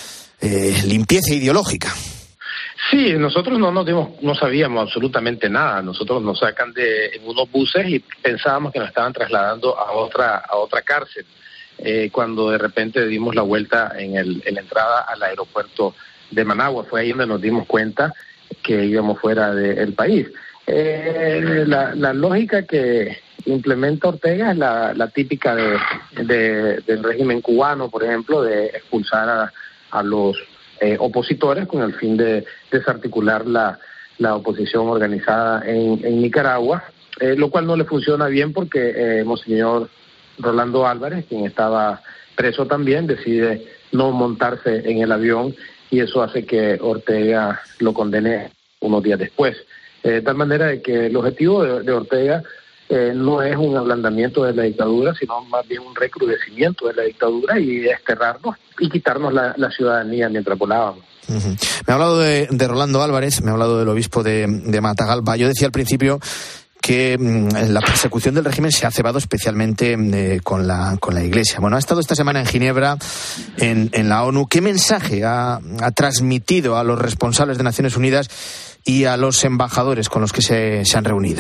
eh, limpieza ideológica. Sí, nosotros no nos dimos, no sabíamos absolutamente nada. Nosotros nos sacan de en unos buses y pensábamos que nos estaban trasladando a otra a otra cárcel. Eh, cuando de repente dimos la vuelta en, el, en la entrada al aeropuerto de Managua, fue ahí donde nos dimos cuenta que íbamos fuera del país. Eh, la, la lógica que implementa Ortega es la, la típica de, de, del régimen cubano, por ejemplo, de expulsar a, a los eh, opositores con el fin de desarticular la, la oposición organizada en, en Nicaragua, eh, lo cual no le funciona bien porque eh, Monseñor Rolando Álvarez, quien estaba preso también, decide no montarse en el avión y eso hace que Ortega lo condene unos días después. Eh, de tal manera de que el objetivo de, de Ortega eh, no es un ablandamiento de la dictadura, sino más bien un recrudecimiento de la dictadura y desterrarnos y quitarnos la, la ciudadanía mientras volábamos. Uh-huh. Me ha hablado de, de Rolando Álvarez, me ha hablado del obispo de, de Matagalpa. Yo decía al principio que mmm, la persecución del régimen se ha cebado especialmente eh, con la con la Iglesia. Bueno, ha estado esta semana en Ginebra, en, en la ONU. ¿Qué mensaje ha, ha transmitido a los responsables de Naciones Unidas y a los embajadores con los que se, se han reunido?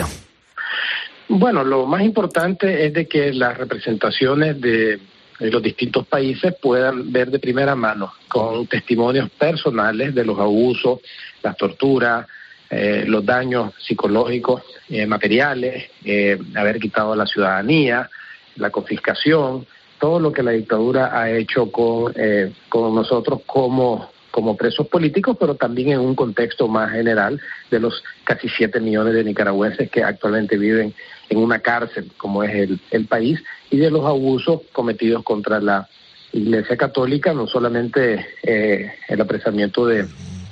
Bueno, lo más importante es de que las representaciones de, de los distintos países puedan ver de primera mano, con testimonios personales de los abusos, las torturas, eh, los daños psicológicos, eh, materiales, eh, haber quitado la ciudadanía, la confiscación, todo lo que la dictadura ha hecho con, eh, con nosotros como como presos políticos, pero también en un contexto más general de los casi siete millones de nicaragüenses que actualmente viven en una cárcel, como es el, el país, y de los abusos cometidos contra la Iglesia Católica, no solamente eh, el apresamiento de,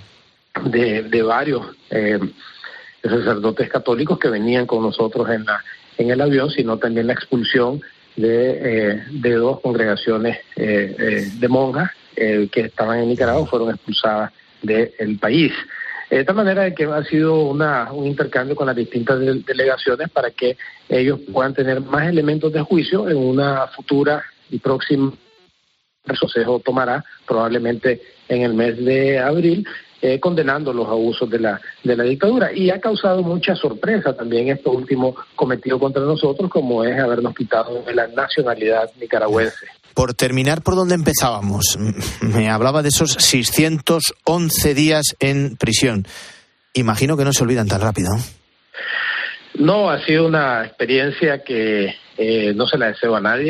de, de varios eh, sacerdotes católicos que venían con nosotros en, la, en el avión, sino también la expulsión de, eh, de dos congregaciones eh, eh, de monjas Eh, que estaban en Nicaragua, fueron expulsadas del país. De tal manera de que ha sido una, un intercambio con las distintas de, delegaciones para que ellos puedan tener más elementos de juicio en una futura y próxima. El Consejo tomará probablemente en el mes de abril, eh, condenando los abusos de la de la dictadura. Y ha causado mucha sorpresa también esto último cometido contra nosotros, como es habernos quitado la nacionalidad nicaragüense. Por terminar por donde empezábamos, me hablaba de esos seiscientos once días en prisión. Imagino que no se olvidan tan rápido. No, ha sido una experiencia que eh, no se la deseo a nadie.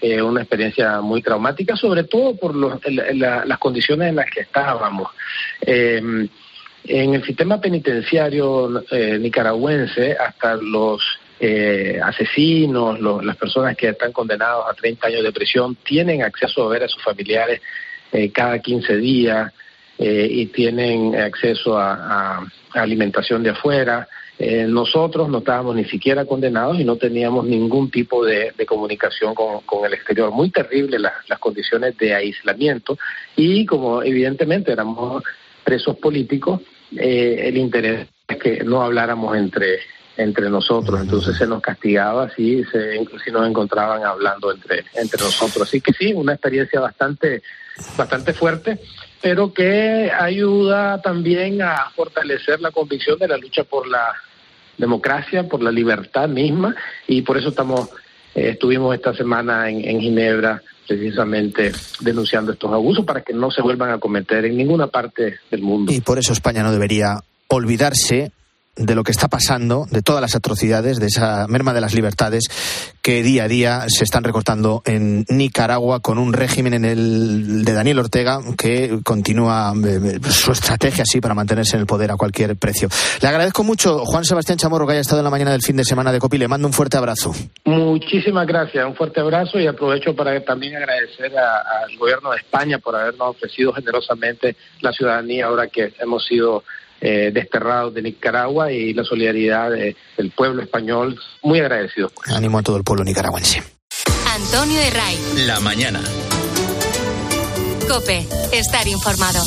eh, una experiencia muy traumática, sobre todo por los, la, las condiciones en las que estábamos. Eh, en el sistema penitenciario eh, nicaragüense, hasta los eh, asesinos, los, las personas que están condenados a treinta años de prisión, tienen acceso a ver a sus familiares eh, cada quince días eh, y tienen acceso a, a, a alimentación de afuera. Eh, nosotros no estábamos ni siquiera condenados y no teníamos ningún tipo de, de comunicación con, con el exterior. Muy terrible las, las condiciones de aislamiento y como evidentemente éramos presos políticos, eh, el interés es que no habláramos entre entre nosotros, entonces se nos castigaba si, se, si nos encontraban hablando entre entre nosotros. Así que sí, una experiencia bastante bastante fuerte, pero que ayuda también a fortalecer la convicción de la lucha por la democracia, por la libertad misma, y por eso estamos eh, estuvimos esta semana en, en Ginebra precisamente denunciando estos abusos para que no se vuelvan a cometer en ninguna parte del mundo. Y por eso España no debería olvidarse de lo que está pasando, de todas las atrocidades, de esa merma de las libertades que día a día se están recortando en Nicaragua con un régimen en el de Daniel Ortega que continúa eh, su estrategia así para mantenerse en el poder a cualquier precio. Le agradezco mucho, Juan Sebastián Chamorro, que haya estado en la mañana del fin de semana de COPE y le mando un fuerte abrazo. Muchísimas gracias, un fuerte abrazo y aprovecho para también agradecer a, al gobierno de España por habernos ofrecido generosamente la ciudadanía ahora que hemos sido Eh, desterrados de Nicaragua y la solidaridad de, del pueblo español, muy agradecidos. Ánimo a todo el pueblo nicaragüense. Antonio Herray. La mañana. COPE, estar informado.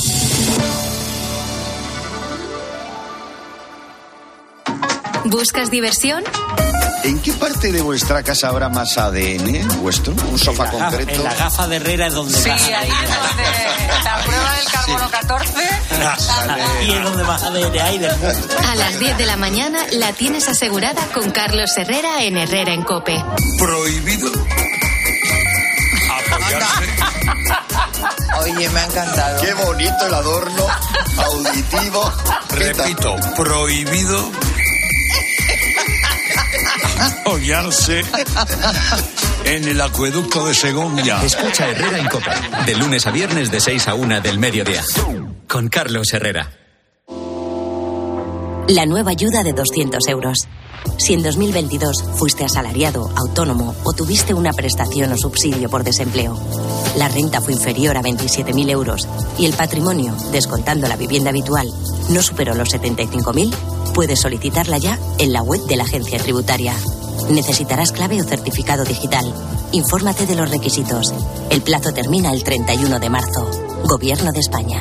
¿Buscas diversión? ¿En qué parte de vuestra casa habrá más A D N vuestro? ¿Un sofá en la, concreto? En la gafa de Herrera es donde sí, más. Sí, ahí es donde la prueba del carbono catorce. Aquí es donde más A D N hay del mundo. A las diez de la mañana la tienes asegurada con Carlos Herrera en Herrera en COPE. Prohibido apoyarse. Oye, me ha encantado. Qué bonito el adorno auditivo. Repito, prohibido apoyarse en el acueducto de Segovia. Escucha Herrera en COPE, de lunes a viernes de seis a una del mediodía, con Carlos Herrera. La nueva ayuda de doscientos euros. Si en dos mil veintidós fuiste asalariado, autónomo o tuviste una prestación o subsidio por desempleo, la renta fue inferior a veintisiete mil euros y el patrimonio, descontando la vivienda habitual, no superó los setenta y cinco mil, puedes solicitarla ya en la web de la agencia tributaria. Necesitarás clave o certificado digital. Infórmate de los requisitos. El plazo termina el treinta y uno de marzo. Gobierno de España.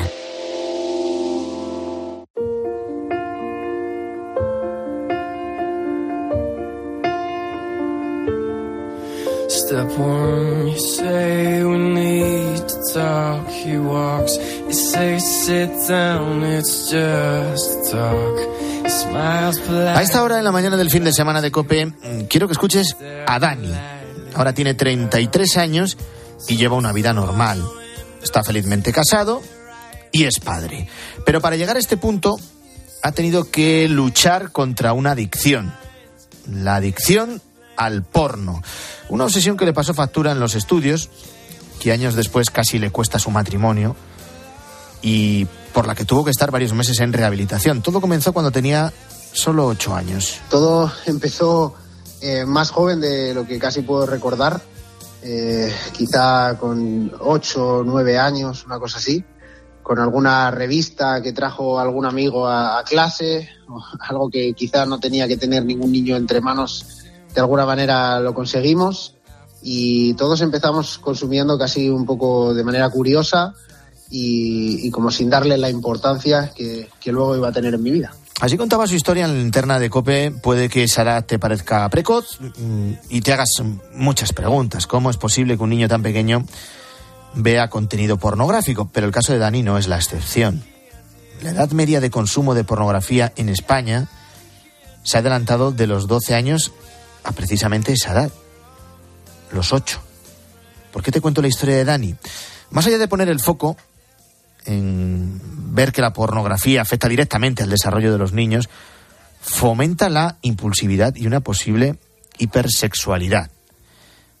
Step one, you say we need to talk. He walks, you say sit down, it's just talk. He smiles polite. A esta hora en la mañana del fin de semana de COPE, quiero que escuches a Dani. Ahora tiene treinta y tres años y lleva una vida normal. Está felizmente casado y es padre. Pero para llegar a este punto ha tenido que luchar contra una adicción. La adicción al porno. Una obsesión que le pasó factura en los estudios, que años después casi le cuesta su matrimonio y por la que tuvo que estar varios meses en rehabilitación. Todo comenzó cuando tenía solo ocho años. Todo empezó eh, más joven de lo que casi puedo recordar, eh, quizá con ocho o nueve años, una cosa así, con alguna revista que trajo algún amigo a, a clase, algo que quizá no tenía que tener ningún niño entre manos. De alguna manera lo conseguimos y todos empezamos consumiendo casi un poco de manera curiosa y, y como sin darle la importancia que, que luego iba a tener en mi vida. Así contaba su historia en la linterna de COPE. Puede que esa edad te parezca precoz y te hagas muchas preguntas. ¿Cómo es posible que un niño tan pequeño vea contenido pornográfico? Pero el caso de Dani no es la excepción. La edad media de consumo de pornografía en España se ha adelantado de los doce años a precisamente esa edad, los ocho. ¿Por qué te cuento la historia de Dani? Más allá de poner el foco en ver que la pornografía afecta directamente al desarrollo de los niños, fomenta la impulsividad y una posible hipersexualidad.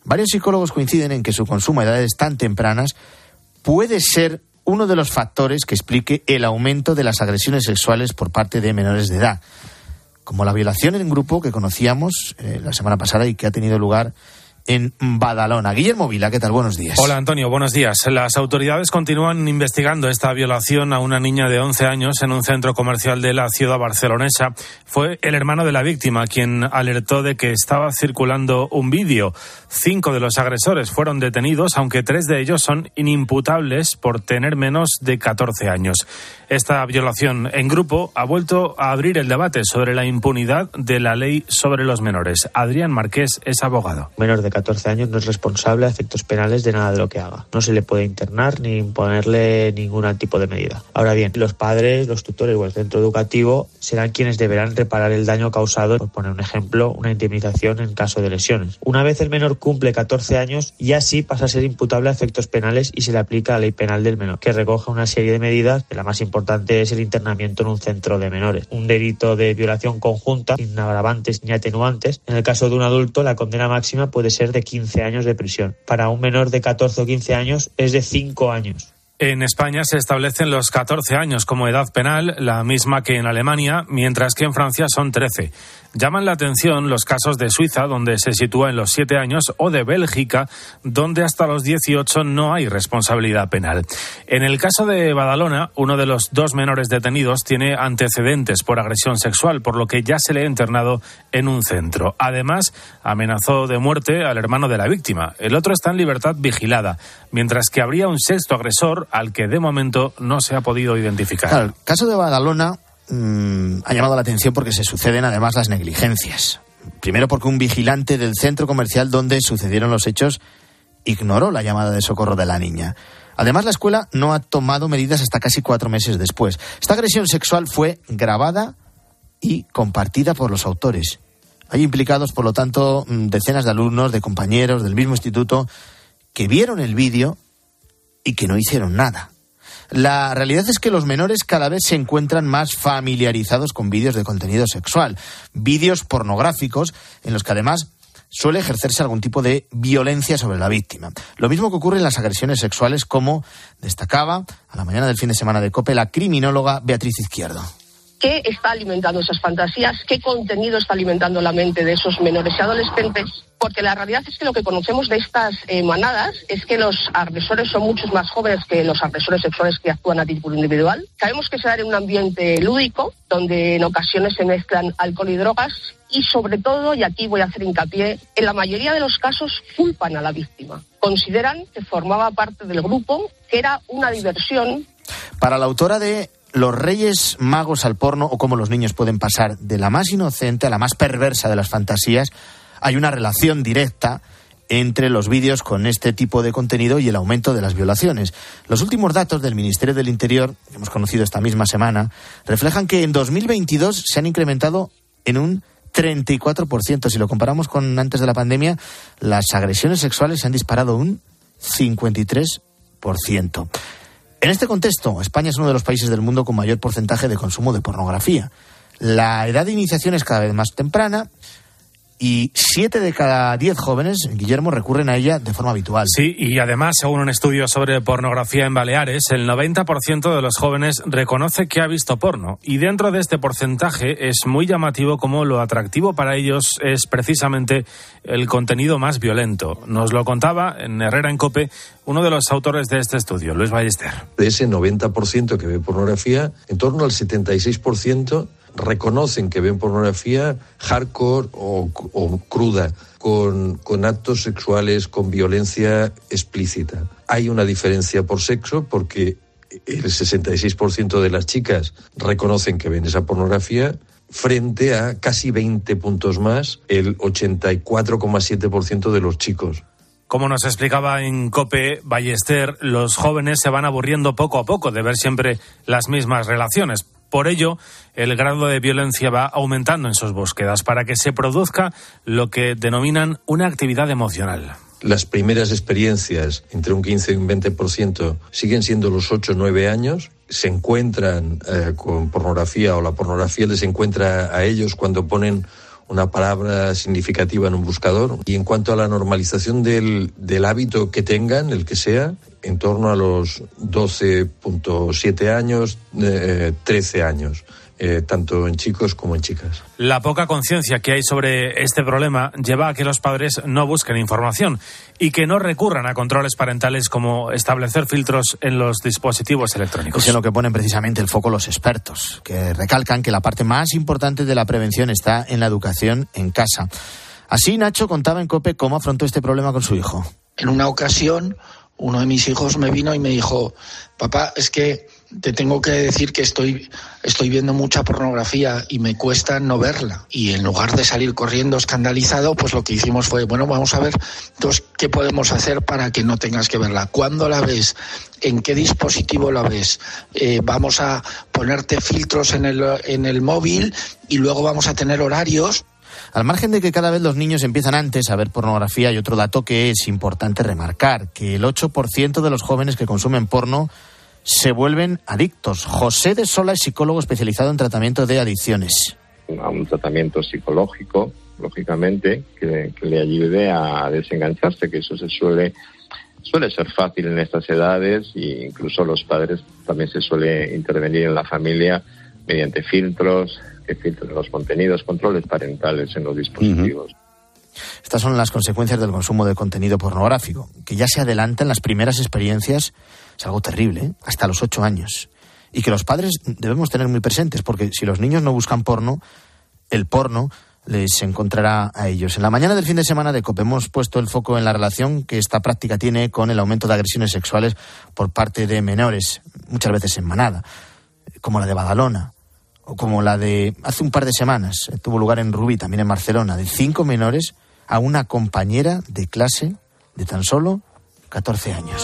Varios psicólogos coinciden en que su consumo a edades tan tempranas puede ser uno de los factores que explique el aumento de las agresiones sexuales por parte de menores de edad, como la violación en grupo que conocíamos eh, la semana pasada y que ha tenido lugar en Badalona. Guillermo Vila, ¿qué tal? Buenos días. Hola, Antonio, buenos días. Las autoridades continúan investigando esta violación a una niña de once años en un centro comercial de la ciudad barcelonesa. Fue el hermano de la víctima quien alertó de que estaba circulando un vídeo. Cinco de los agresores fueron detenidos, aunque tres de ellos son inimputables por tener menos de catorce años. Esta violación en grupo ha vuelto a abrir el debate sobre la impunidad de la ley sobre los menores. Adrián Marqués es abogado. Menor de catorce años no es responsable a efectos penales de nada de lo que haga. No se le puede internar ni imponerle ningún tipo de medida. Ahora bien, los padres, los tutores o el centro educativo serán quienes deberán reparar el daño causado, por poner un ejemplo, una indemnización en caso de lesiones. Una vez el menor cumple catorce años, ya sí pasa a ser imputable a efectos penales y se le aplica la ley penal del menor, que recoge una serie de medidas. La más importante es el internamiento en un centro de menores. Un delito de violación conjunta, sin agravantes ni atenuantes. En el caso de un adulto, la condena máxima puede ser de quince años de prisión. Para un menor de catorce o quince años es de cinco años. En España se establecen los catorce años como edad penal, la misma que en Alemania, mientras que en Francia son trece. Llaman la atención los casos de Suiza, donde se sitúa en los siete años, o de Bélgica, donde hasta los dieciocho no hay responsabilidad penal. En el caso de Badalona, uno de los dos menores detenidos tiene antecedentes por agresión sexual, por lo que ya se le ha internado en un centro. Además, amenazó de muerte al hermano de la víctima. El otro está en libertad vigilada, mientras que habría un sexto agresor al que de momento no se ha podido identificar. Claro, el caso de Badalona mmm, ha llamado la atención porque se suceden además las negligencias. Primero porque un vigilante del centro comercial donde sucedieron los hechos ignoró la llamada de socorro de la niña. Además, la escuela no ha tomado medidas hasta casi cuatro meses después. Esta agresión sexual fue grabada y compartida por los autores. Hay implicados, por lo tanto, decenas de alumnos, de compañeros del mismo instituto que vieron el vídeo y que no hicieron nada. La realidad es que los menores cada vez se encuentran más familiarizados con vídeos de contenido sexual, vídeos pornográficos en los que además suele ejercerse algún tipo de violencia sobre la víctima. Lo mismo que ocurre en las agresiones sexuales, como destacaba a la mañana del fin de semana de COPE la criminóloga Beatriz Izquierdo. ¿Qué está alimentando esas fantasías? ¿Qué contenido está alimentando la mente de esos menores y adolescentes? Porque la realidad es que lo que conocemos de estas eh, manadas es que los agresores son muchos más jóvenes que los agresores sexuales que actúan a título individual. Sabemos que se da en un ambiente lúdico, donde en ocasiones se mezclan alcohol y drogas, y sobre todo, y aquí voy a hacer hincapié, en la mayoría de los casos culpan a la víctima. Consideran que formaba parte del grupo, que era una diversión. Para la autora de Los Reyes Magos al porno, o cómo los niños pueden pasar de la más inocente a la más perversa de las fantasías, hay una relación directa entre los vídeos con este tipo de contenido y el aumento de las violaciones. Los últimos datos del Ministerio del Interior, que hemos conocido esta misma semana, reflejan que en dos mil veintidós se han incrementado en un treinta y cuatro por ciento. Si lo comparamos con antes de la pandemia, las agresiones sexuales se han disparado un cincuenta y tres por ciento. En este contexto, España es uno de los países del mundo con mayor porcentaje de consumo de pornografía. La edad de iniciación es cada vez más temprana y siete de cada diez jóvenes, Guillermo, recurren a ella de forma habitual. Sí, y además, según un estudio sobre pornografía en Baleares, el noventa por ciento de los jóvenes reconoce que ha visto porno. Y dentro de este porcentaje es muy llamativo cómo lo atractivo para ellos es precisamente el contenido más violento. Nos lo contaba en Herrera en COPE uno de los autores de este estudio, Luis Ballester. De ese noventa por ciento que ve pornografía, en torno al setenta y seis por ciento reconocen que ven pornografía hardcore o, o cruda, con, con actos sexuales, con violencia explícita. Hay una diferencia por sexo porque el sesenta y seis por ciento de las chicas reconocen que ven esa pornografía, frente a casi veinte puntos más el ochenta y cuatro coma siete por ciento de los chicos. Como nos explicaba en COPE Ballester, los jóvenes se van aburriendo poco a poco de ver siempre las mismas relaciones. Por ello, el grado de violencia va aumentando en sus búsquedas para que se produzca lo que denominan una actividad emocional. Las primeras experiencias, entre un quince y un veinte por ciento, siguen siendo los ocho o nueve años. Se encuentran eh, con pornografía, o la pornografía les encuentra a ellos cuando ponen una palabra significativa en un buscador. Y en cuanto a la normalización del, del hábito que tengan, el que sea, en torno a los doce punto siete años, eh, trece años. Eh, tanto en chicos como en chicas. La poca conciencia que hay sobre este problema lleva a que los padres no busquen información y que no recurran a controles parentales como establecer filtros en los dispositivos electrónicos. Es en lo que ponen precisamente el foco los expertos, que recalcan que la parte más importante de la prevención está en la educación en casa. Así, Nacho contaba en COPE cómo afrontó este problema con su hijo. En una ocasión, uno de mis hijos me vino y me dijo: papá, es que te tengo que decir que estoy, estoy viendo mucha pornografía y me cuesta no verla. Y en lugar de salir corriendo escandalizado, pues lo que hicimos fue, bueno, vamos a ver, entonces, ¿qué podemos hacer para que no tengas que verla? ¿Cuándo la ves? ¿En qué dispositivo la ves? Eh, vamos a ponerte filtros en el, en el móvil y luego vamos a tener horarios. Al margen de que cada vez los niños empiezan antes a ver pornografía, hay otro dato que es importante remarcar, que el ocho por ciento de los jóvenes que consumen porno se vuelven adictos. José de Sola es psicólogo especializado en tratamiento de adicciones. A un tratamiento psicológico, lógicamente, que, que le ayude a desengancharse, que eso se suele suele ser fácil en estas edades, e incluso los padres también se suele intervenir en la familia mediante filtros, que filtren los contenidos, controles parentales en los dispositivos. Uh-huh. Estas son las consecuencias del consumo de contenido pornográfico, que ya se adelantan las primeras experiencias, es algo terrible, ¿eh? Hasta los ocho años. Y que los padres debemos tener muy presentes, porque si los niños no buscan porno, el porno les encontrará a ellos. En la mañana del fin de semana de COPE hemos puesto el foco en la relación que esta práctica tiene con el aumento de agresiones sexuales por parte de menores, muchas veces en manada, como la de Badalona, o como la de hace un par de semanas, eh, tuvo lugar en Rubí, también en Barcelona, de cinco menores a una compañera de clase de tan solo catorce años.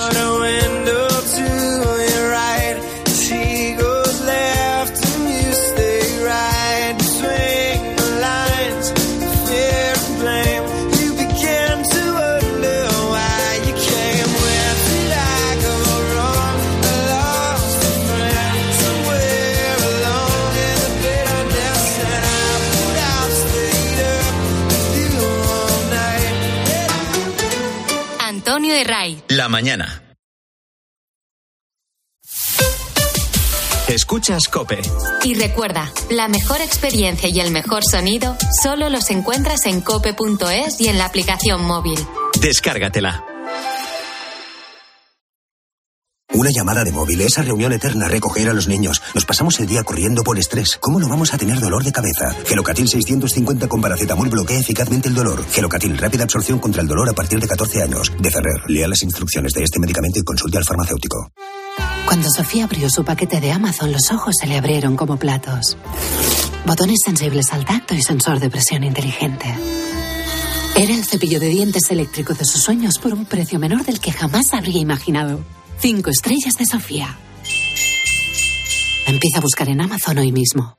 Antonio de Ray. La mañana. Escuchas COPE. Y recuerda, la mejor experiencia y el mejor sonido solo los encuentras en cope punto es y en la aplicación móvil. Descárgatela. Una llamada de móvil, esa reunión eterna, recoger a los niños. Nos pasamos el día corriendo por estrés. ¿Cómo no vamos a tener dolor de cabeza? Gelocatil seiscientos cincuenta con paracetamol bloquea eficazmente el dolor. Gelocatil, rápida absorción contra el dolor a partir de catorce años. De Ferrer, lea las instrucciones de este medicamento y consulte al farmacéutico. Cuando Sofía abrió su paquete de Amazon, los ojos se le abrieron como platos. Botones sensibles al tacto y sensor de presión inteligente. Era el cepillo de dientes eléctrico de sus sueños por un precio menor del que jamás habría imaginado. Cinco estrellas de Sofía. Empieza a buscar en Amazon hoy mismo.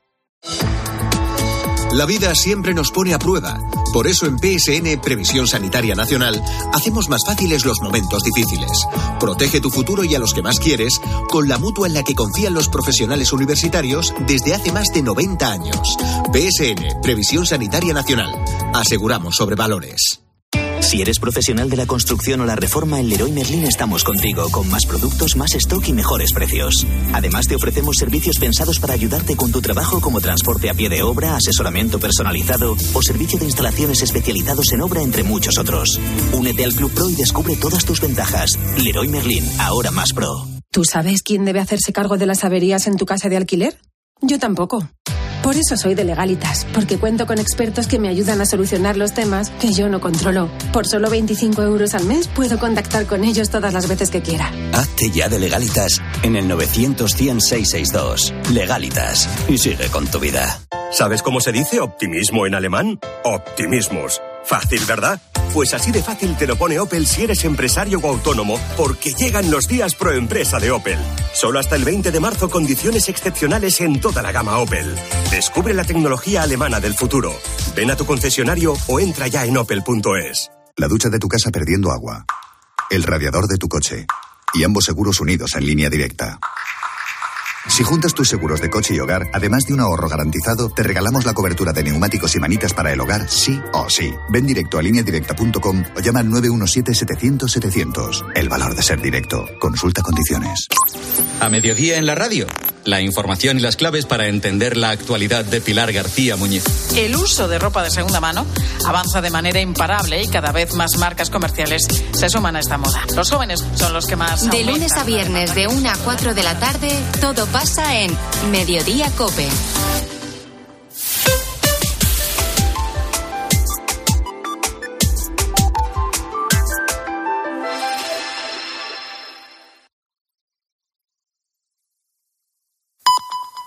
La vida siempre nos pone a prueba. Por eso en P S N, Previsión Sanitaria Nacional, hacemos más fáciles los momentos difíciles. Protege tu futuro y a los que más quieres con la mutua en la que confían los profesionales universitarios desde hace más de noventa años. P S N, Previsión Sanitaria Nacional. Aseguramos sobre valores. Si eres profesional de la construcción o la reforma, en Leroy Merlin estamos contigo, con más productos, más stock y mejores precios. Además, te ofrecemos servicios pensados para ayudarte con tu trabajo, como transporte a pie de obra, asesoramiento personalizado o servicio de instalaciones especializados en obra, entre muchos otros. Únete al Club Pro y descubre todas tus ventajas. Leroy Merlin, ahora más pro. ¿Tú sabes quién debe hacerse cargo de las averías en tu casa de alquiler? Yo tampoco. Por eso soy de Legalitas, porque cuento con expertos que me ayudan a solucionar los temas que yo no controlo. Por solo veinticinco euros al mes puedo contactar con ellos todas las veces que quiera. Hazte ya de Legalitas en el novecientos cien seiscientos sesenta y dos. Legalitas. Y sigue con tu vida. ¿Sabes cómo se dice optimismo en alemán? Optimismus. Fácil, ¿verdad? Pues así de fácil te lo pone Opel si eres empresario o autónomo, porque llegan los días pro empresa de Opel. Solo hasta el veinte de marzo, condiciones excepcionales en toda la gama Opel. Descubre la tecnología alemana del futuro. Ven a tu concesionario o entra ya en opel punto es. La ducha de tu casa perdiendo agua. El radiador de tu coche. Y ambos seguros unidos en línea directa. Si juntas tus seguros de coche y hogar, además de un ahorro garantizado, te regalamos la cobertura de neumáticos y manitas para el hogar, sí o sí. Ven directo a línea directa punto com o llama al nueve uno siete setecientos setecientos. El valor de ser directo. Consulta condiciones. A mediodía en la radio. La información y las claves para entender la actualidad de Pilar García Muñiz. El uso de ropa de segunda mano avanza de manera imparable y cada vez más marcas comerciales se suman a esta moda. Los jóvenes son los que más... De lunes a viernes de una a cuatro de la tarde, todo pasa en Mediodía COPE.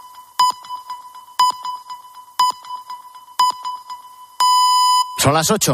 Son las ocho.